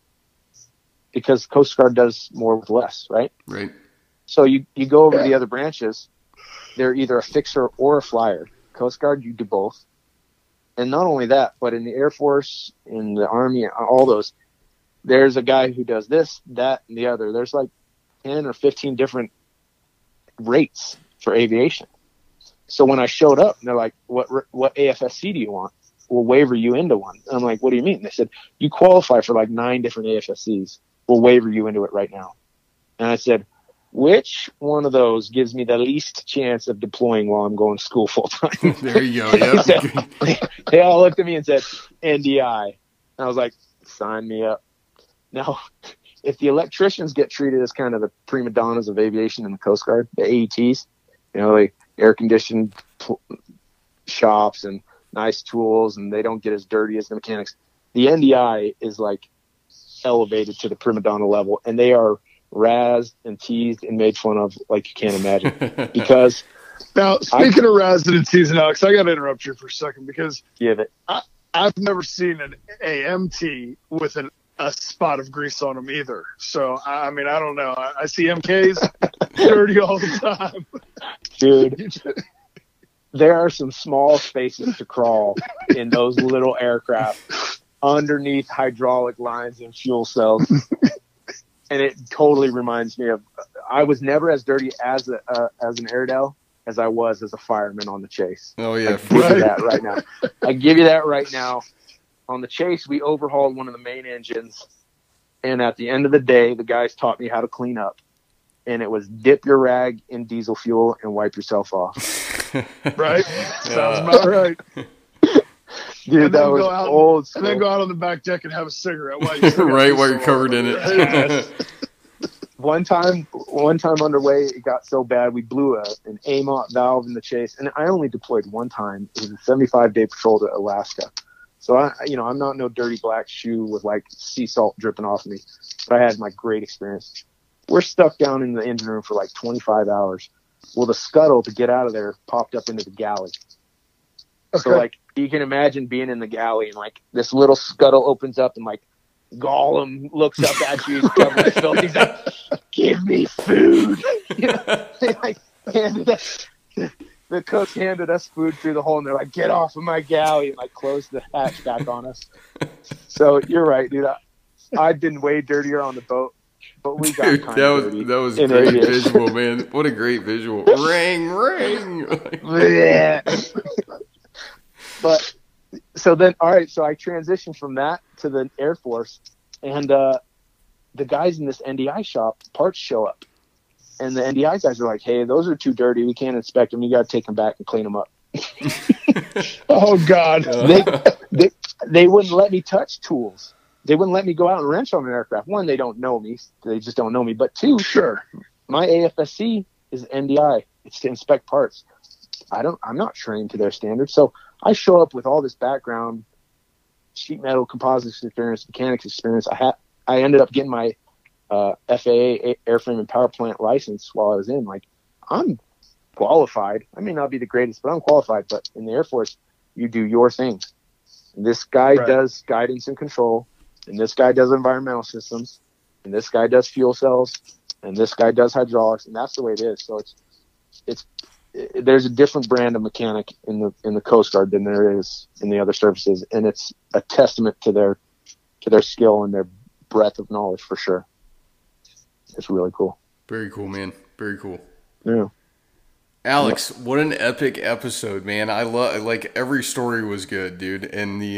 because Coast Guard does more with less, right? Right. So you go over to the other branches, they're either a fixer or a flyer. Coast Guard, you do both. And not only that, but in the Air Force, in the Army, all those, there's a guy who does this, that, and the other. There's like 10 or 15 different rates for aviation. So when I showed up, they're like, what AFSC do you want? We'll waiver you into one. And I'm like, what do you mean? They said, you qualify for like 9 different AFSCs. We'll waiver you into it right now. And I said, which one of those gives me the least chance of deploying while I'm going to school full time? There you go. Yep. They all looked at me and said, NDI. And I was like, sign me up. Now, if the electricians get treated as kind of the prima donnas of aviation in the Coast Guard, the AETs, like air-conditioned shops and nice tools, and they don't get as dirty as the mechanics, the NDI is like elevated to the prima donna level, and they are razzed and teased and made fun of like you can't imagine. Because now, speaking of razzed and teased, Alex, I got to interrupt you for a second, because I've never seen an AMT with a spot of grease on them either. So, I mean, I don't know. I see MKs dirty all the time. Dude, there are some small spaces to crawl in those little aircraft underneath hydraulic lines and fuel cells. And it totally reminds me of, I was never as dirty as an Airedale as I was as a fireman on the Chase. Oh, yeah. I give you that right now. I give you that right now. On the Chase, we overhauled one of the main engines, and at the end of the day, the guys taught me how to clean up. And it was dip your rag in diesel fuel and wipe yourself off. Right? Sounds about right. Dude, that was old school. And then go out on the back deck and have a cigarette while you're covered in it. One time underway, it got so bad, we blew an AMOT valve in the Chase. And I only deployed one time. It was a 75-day patrol to Alaska. So, I'm not no dirty black shoe with like sea salt dripping off me. But I had my great experience. We're stuck down in the engine room for like 25 hours. Well, the scuttle to get out of there popped up into the galley. Okay. So, like, you can imagine being in the galley and, like, this little scuttle opens up and, like, Gollum looks up at you. He's covered in filth. He's like, give me food. They, like, the cook handed us food through the hole, and they're like, get off of my galley, and, like, close the hatch back on us. So, you're right, dude. I've been way dirtier on the boat. But we got that was a great visual, man. What a great visual. Ring. Yeah. But so then, all right, so I transitioned from that to the Air Force, and the guys in this NDI shop, parts show up, and the NDI guys are like, hey, those are too dirty. We can't inspect them. You got to take them back and clean them up. Oh, God. They wouldn't let me touch tools. they wouldn't let me go out and wrench on an aircraft. One, they don't know me. They just don't know me. But two, Sure. my AFSC is NDI. It's to inspect parts. I'm not trained to their standards. So I show up with all this background, sheet metal, composites experience, mechanics experience. I ended up getting my FAA airframe and power plant license while I was in. Like, I'm qualified. I may not be the greatest, but I'm qualified. But in the Air Force, you do your thing. And this guy does guidance and control, and this guy does environmental systems, and this guy does fuel cells, and this guy does hydraulics, and that's the way it is. So there's a different brand of mechanic in the Coast Guard than there is in the other services, and it's a testament to their skill and their breadth of knowledge for sure. It's really cool. Very cool, man. Very cool. Yeah. Alex, what an epic episode, man. I love, like, every story was good, dude. And the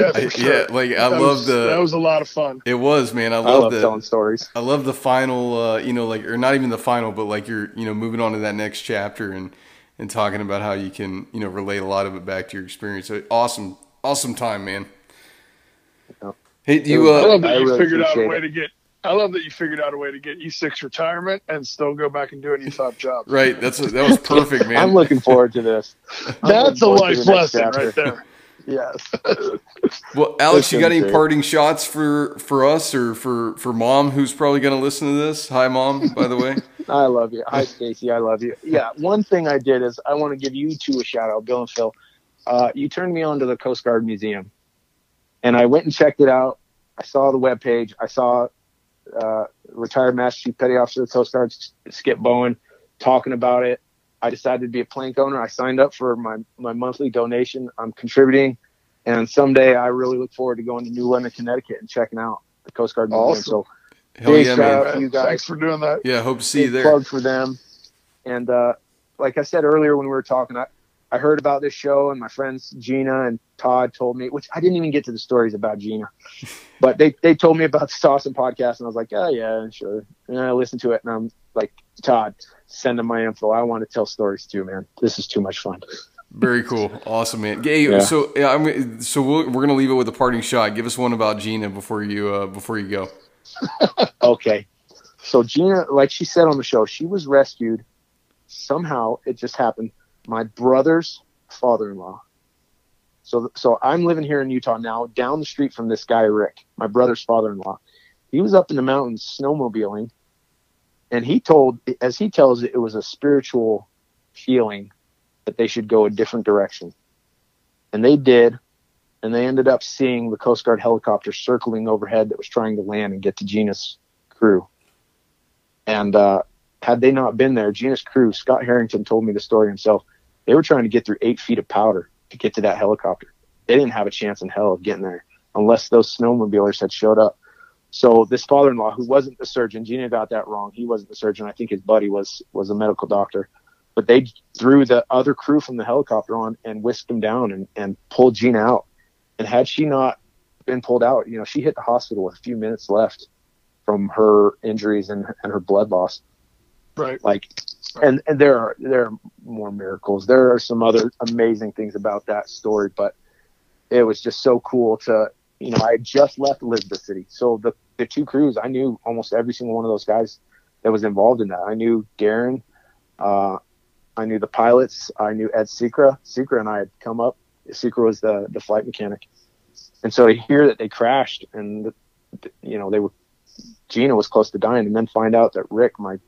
that was a lot of fun. It was, man. I love telling stories. I love the final, or not even the final, but like you're, moving on to that next chapter and talking about how you can, relate a lot of it back to your experience. So awesome time, man. Yeah. Hey, do you? I love that you figured out a way to get. I love that you figured out a way to get E6 retirement and still go back and do an E5 job. Right. That was perfect, man. I'm looking forward to this. That's a life lesson right there. Yes. Well, Alex, you got any parting shots for us or for Mom, who's probably going to listen to this? Hi, Mom, by the way. I love you. Hi, Stacy. I love you. Yeah. One thing I did is I want to give you two a shout out, Bill and Phil. You turned me on to the Coast Guard Museum, and I went and checked it out. I saw the webpage. I saw retired Master Chief Petty Officer of the Coast Guard, Skip Bowen, talking about it. I decided to be a plank owner. I signed up for my monthly donation. I'm contributing, and someday I really look forward to going to New London, Connecticut, and checking out the Coast Guard Museum. So, hell yeah, man! Out to you guys. Thanks for doing that. Yeah, hope to see you there. Plug for them, and like I said earlier when we were talking, I heard about this show, and my friends Gina and Todd told me, which I didn't even get to the stories about Gina, but they told me about this awesome podcast, and I was like, oh yeah, sure. And I listened to it, and I'm like, Todd, send them my info. I want to tell stories too, man. This is too much fun. Very cool, awesome, man. Hey, yeah. So we're gonna leave it with a parting shot. Give us one about Gina before you go. Okay, so Gina, like she said on the show, she was rescued somehow. It just happened. My brother's father-in-law. So I'm living here in Utah now, down the street from this guy, Rick, my brother's father-in-law. He was up in the mountains snowmobiling, and he tells it, it was a spiritual feeling that they should go a different direction. And they did, and they ended up seeing the Coast Guard helicopter circling overhead that was trying to land and get to Gina's crew. And had they not been there, Gina's crew, Scott Harrington told me the story himself, they were trying to get through 8 feet of powder to get to that helicopter. They didn't have a chance in hell of getting there unless those snowmobilers had showed up. So this father-in-law, who wasn't the surgeon, Gina got that wrong. He wasn't the surgeon. I think his buddy was a medical doctor. But they threw the other crew from the helicopter on and whisked them down and pulled Gina out. And had she not been pulled out, she hit the hospital with a few minutes left from her injuries and her blood loss. Right. And there are more miracles. There are some other amazing things about that story, but it was just so cool to, I had just left Elizabeth City. So the two crews, I knew almost every single one of those guys that was involved in that. I knew Darren, I knew the pilots, I knew Ed Secra. Secra and I had come up. Secra was the flight mechanic. And so to hear that they crashed and, Gina was close to dying, and then find out that Rick, my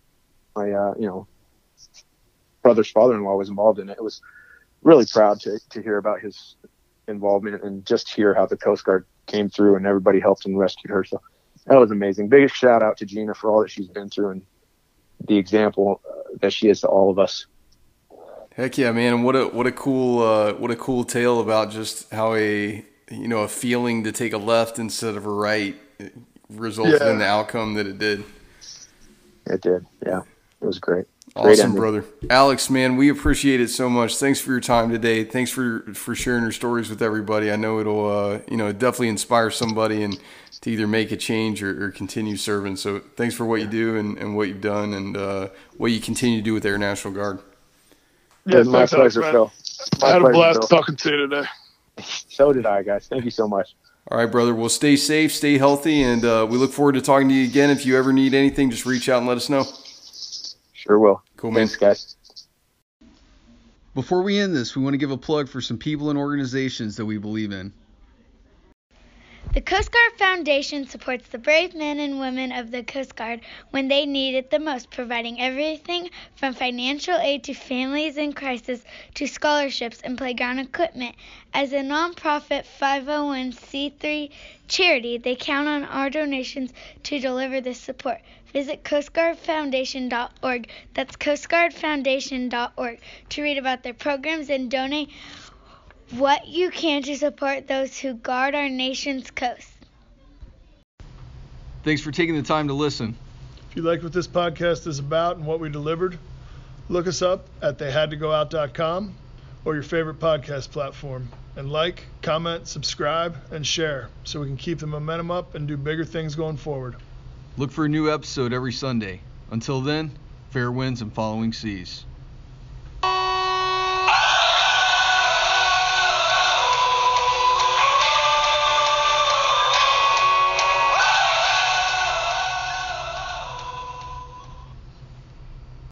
brother's father-in-law, was involved in it. It was really proud to hear about his involvement and just hear how the Coast Guard came through and everybody helped and rescued her. So that was amazing. Big shout out to Gina for all that she's been through and the example that she is to all of us. Heck yeah, man. And what a cool tale about just how a feeling to take a left instead of a right resulted in the outcome that it did. It did. Yeah. It was great. Awesome, brother. Alex, man, we appreciate it so much. Thanks for your time today. Thanks for sharing your stories with everybody. I know it'll, definitely inspire somebody and to either make a change or continue serving. So thanks for what you do and what you've done and what you continue to do with Air National Guard. Yeah, it's my pleasure, Phil. I had a blast talking to you today. So did I, guys. Thank you so much. All right, brother. Well, stay safe, stay healthy, and we look forward to talking to you again. If you ever need anything, just reach out and let us know. Sure will. Cool, man. Thanks, guys. Before we end this, we want to give a plug for some people and organizations that we believe in. The Coast Guard Foundation supports the brave men and women of the Coast Guard when they need it the most, providing everything from financial aid to families in crisis to scholarships and playground equipment. As a nonprofit 501c3 charity, they count on our donations to deliver this support. Visit coastguardfoundation.org. That's coastguardfoundation.org to read about their programs and donate what you can to support those who guard our nation's coast. Thanks for taking the time to listen. If you like what this podcast is about and what we delivered, look us up at theyhadtogoout.com or your favorite podcast platform. And like, comment, subscribe, and share so we can keep the momentum up and do bigger things going forward. Look for a new episode every Sunday. Until then, fair winds and following seas.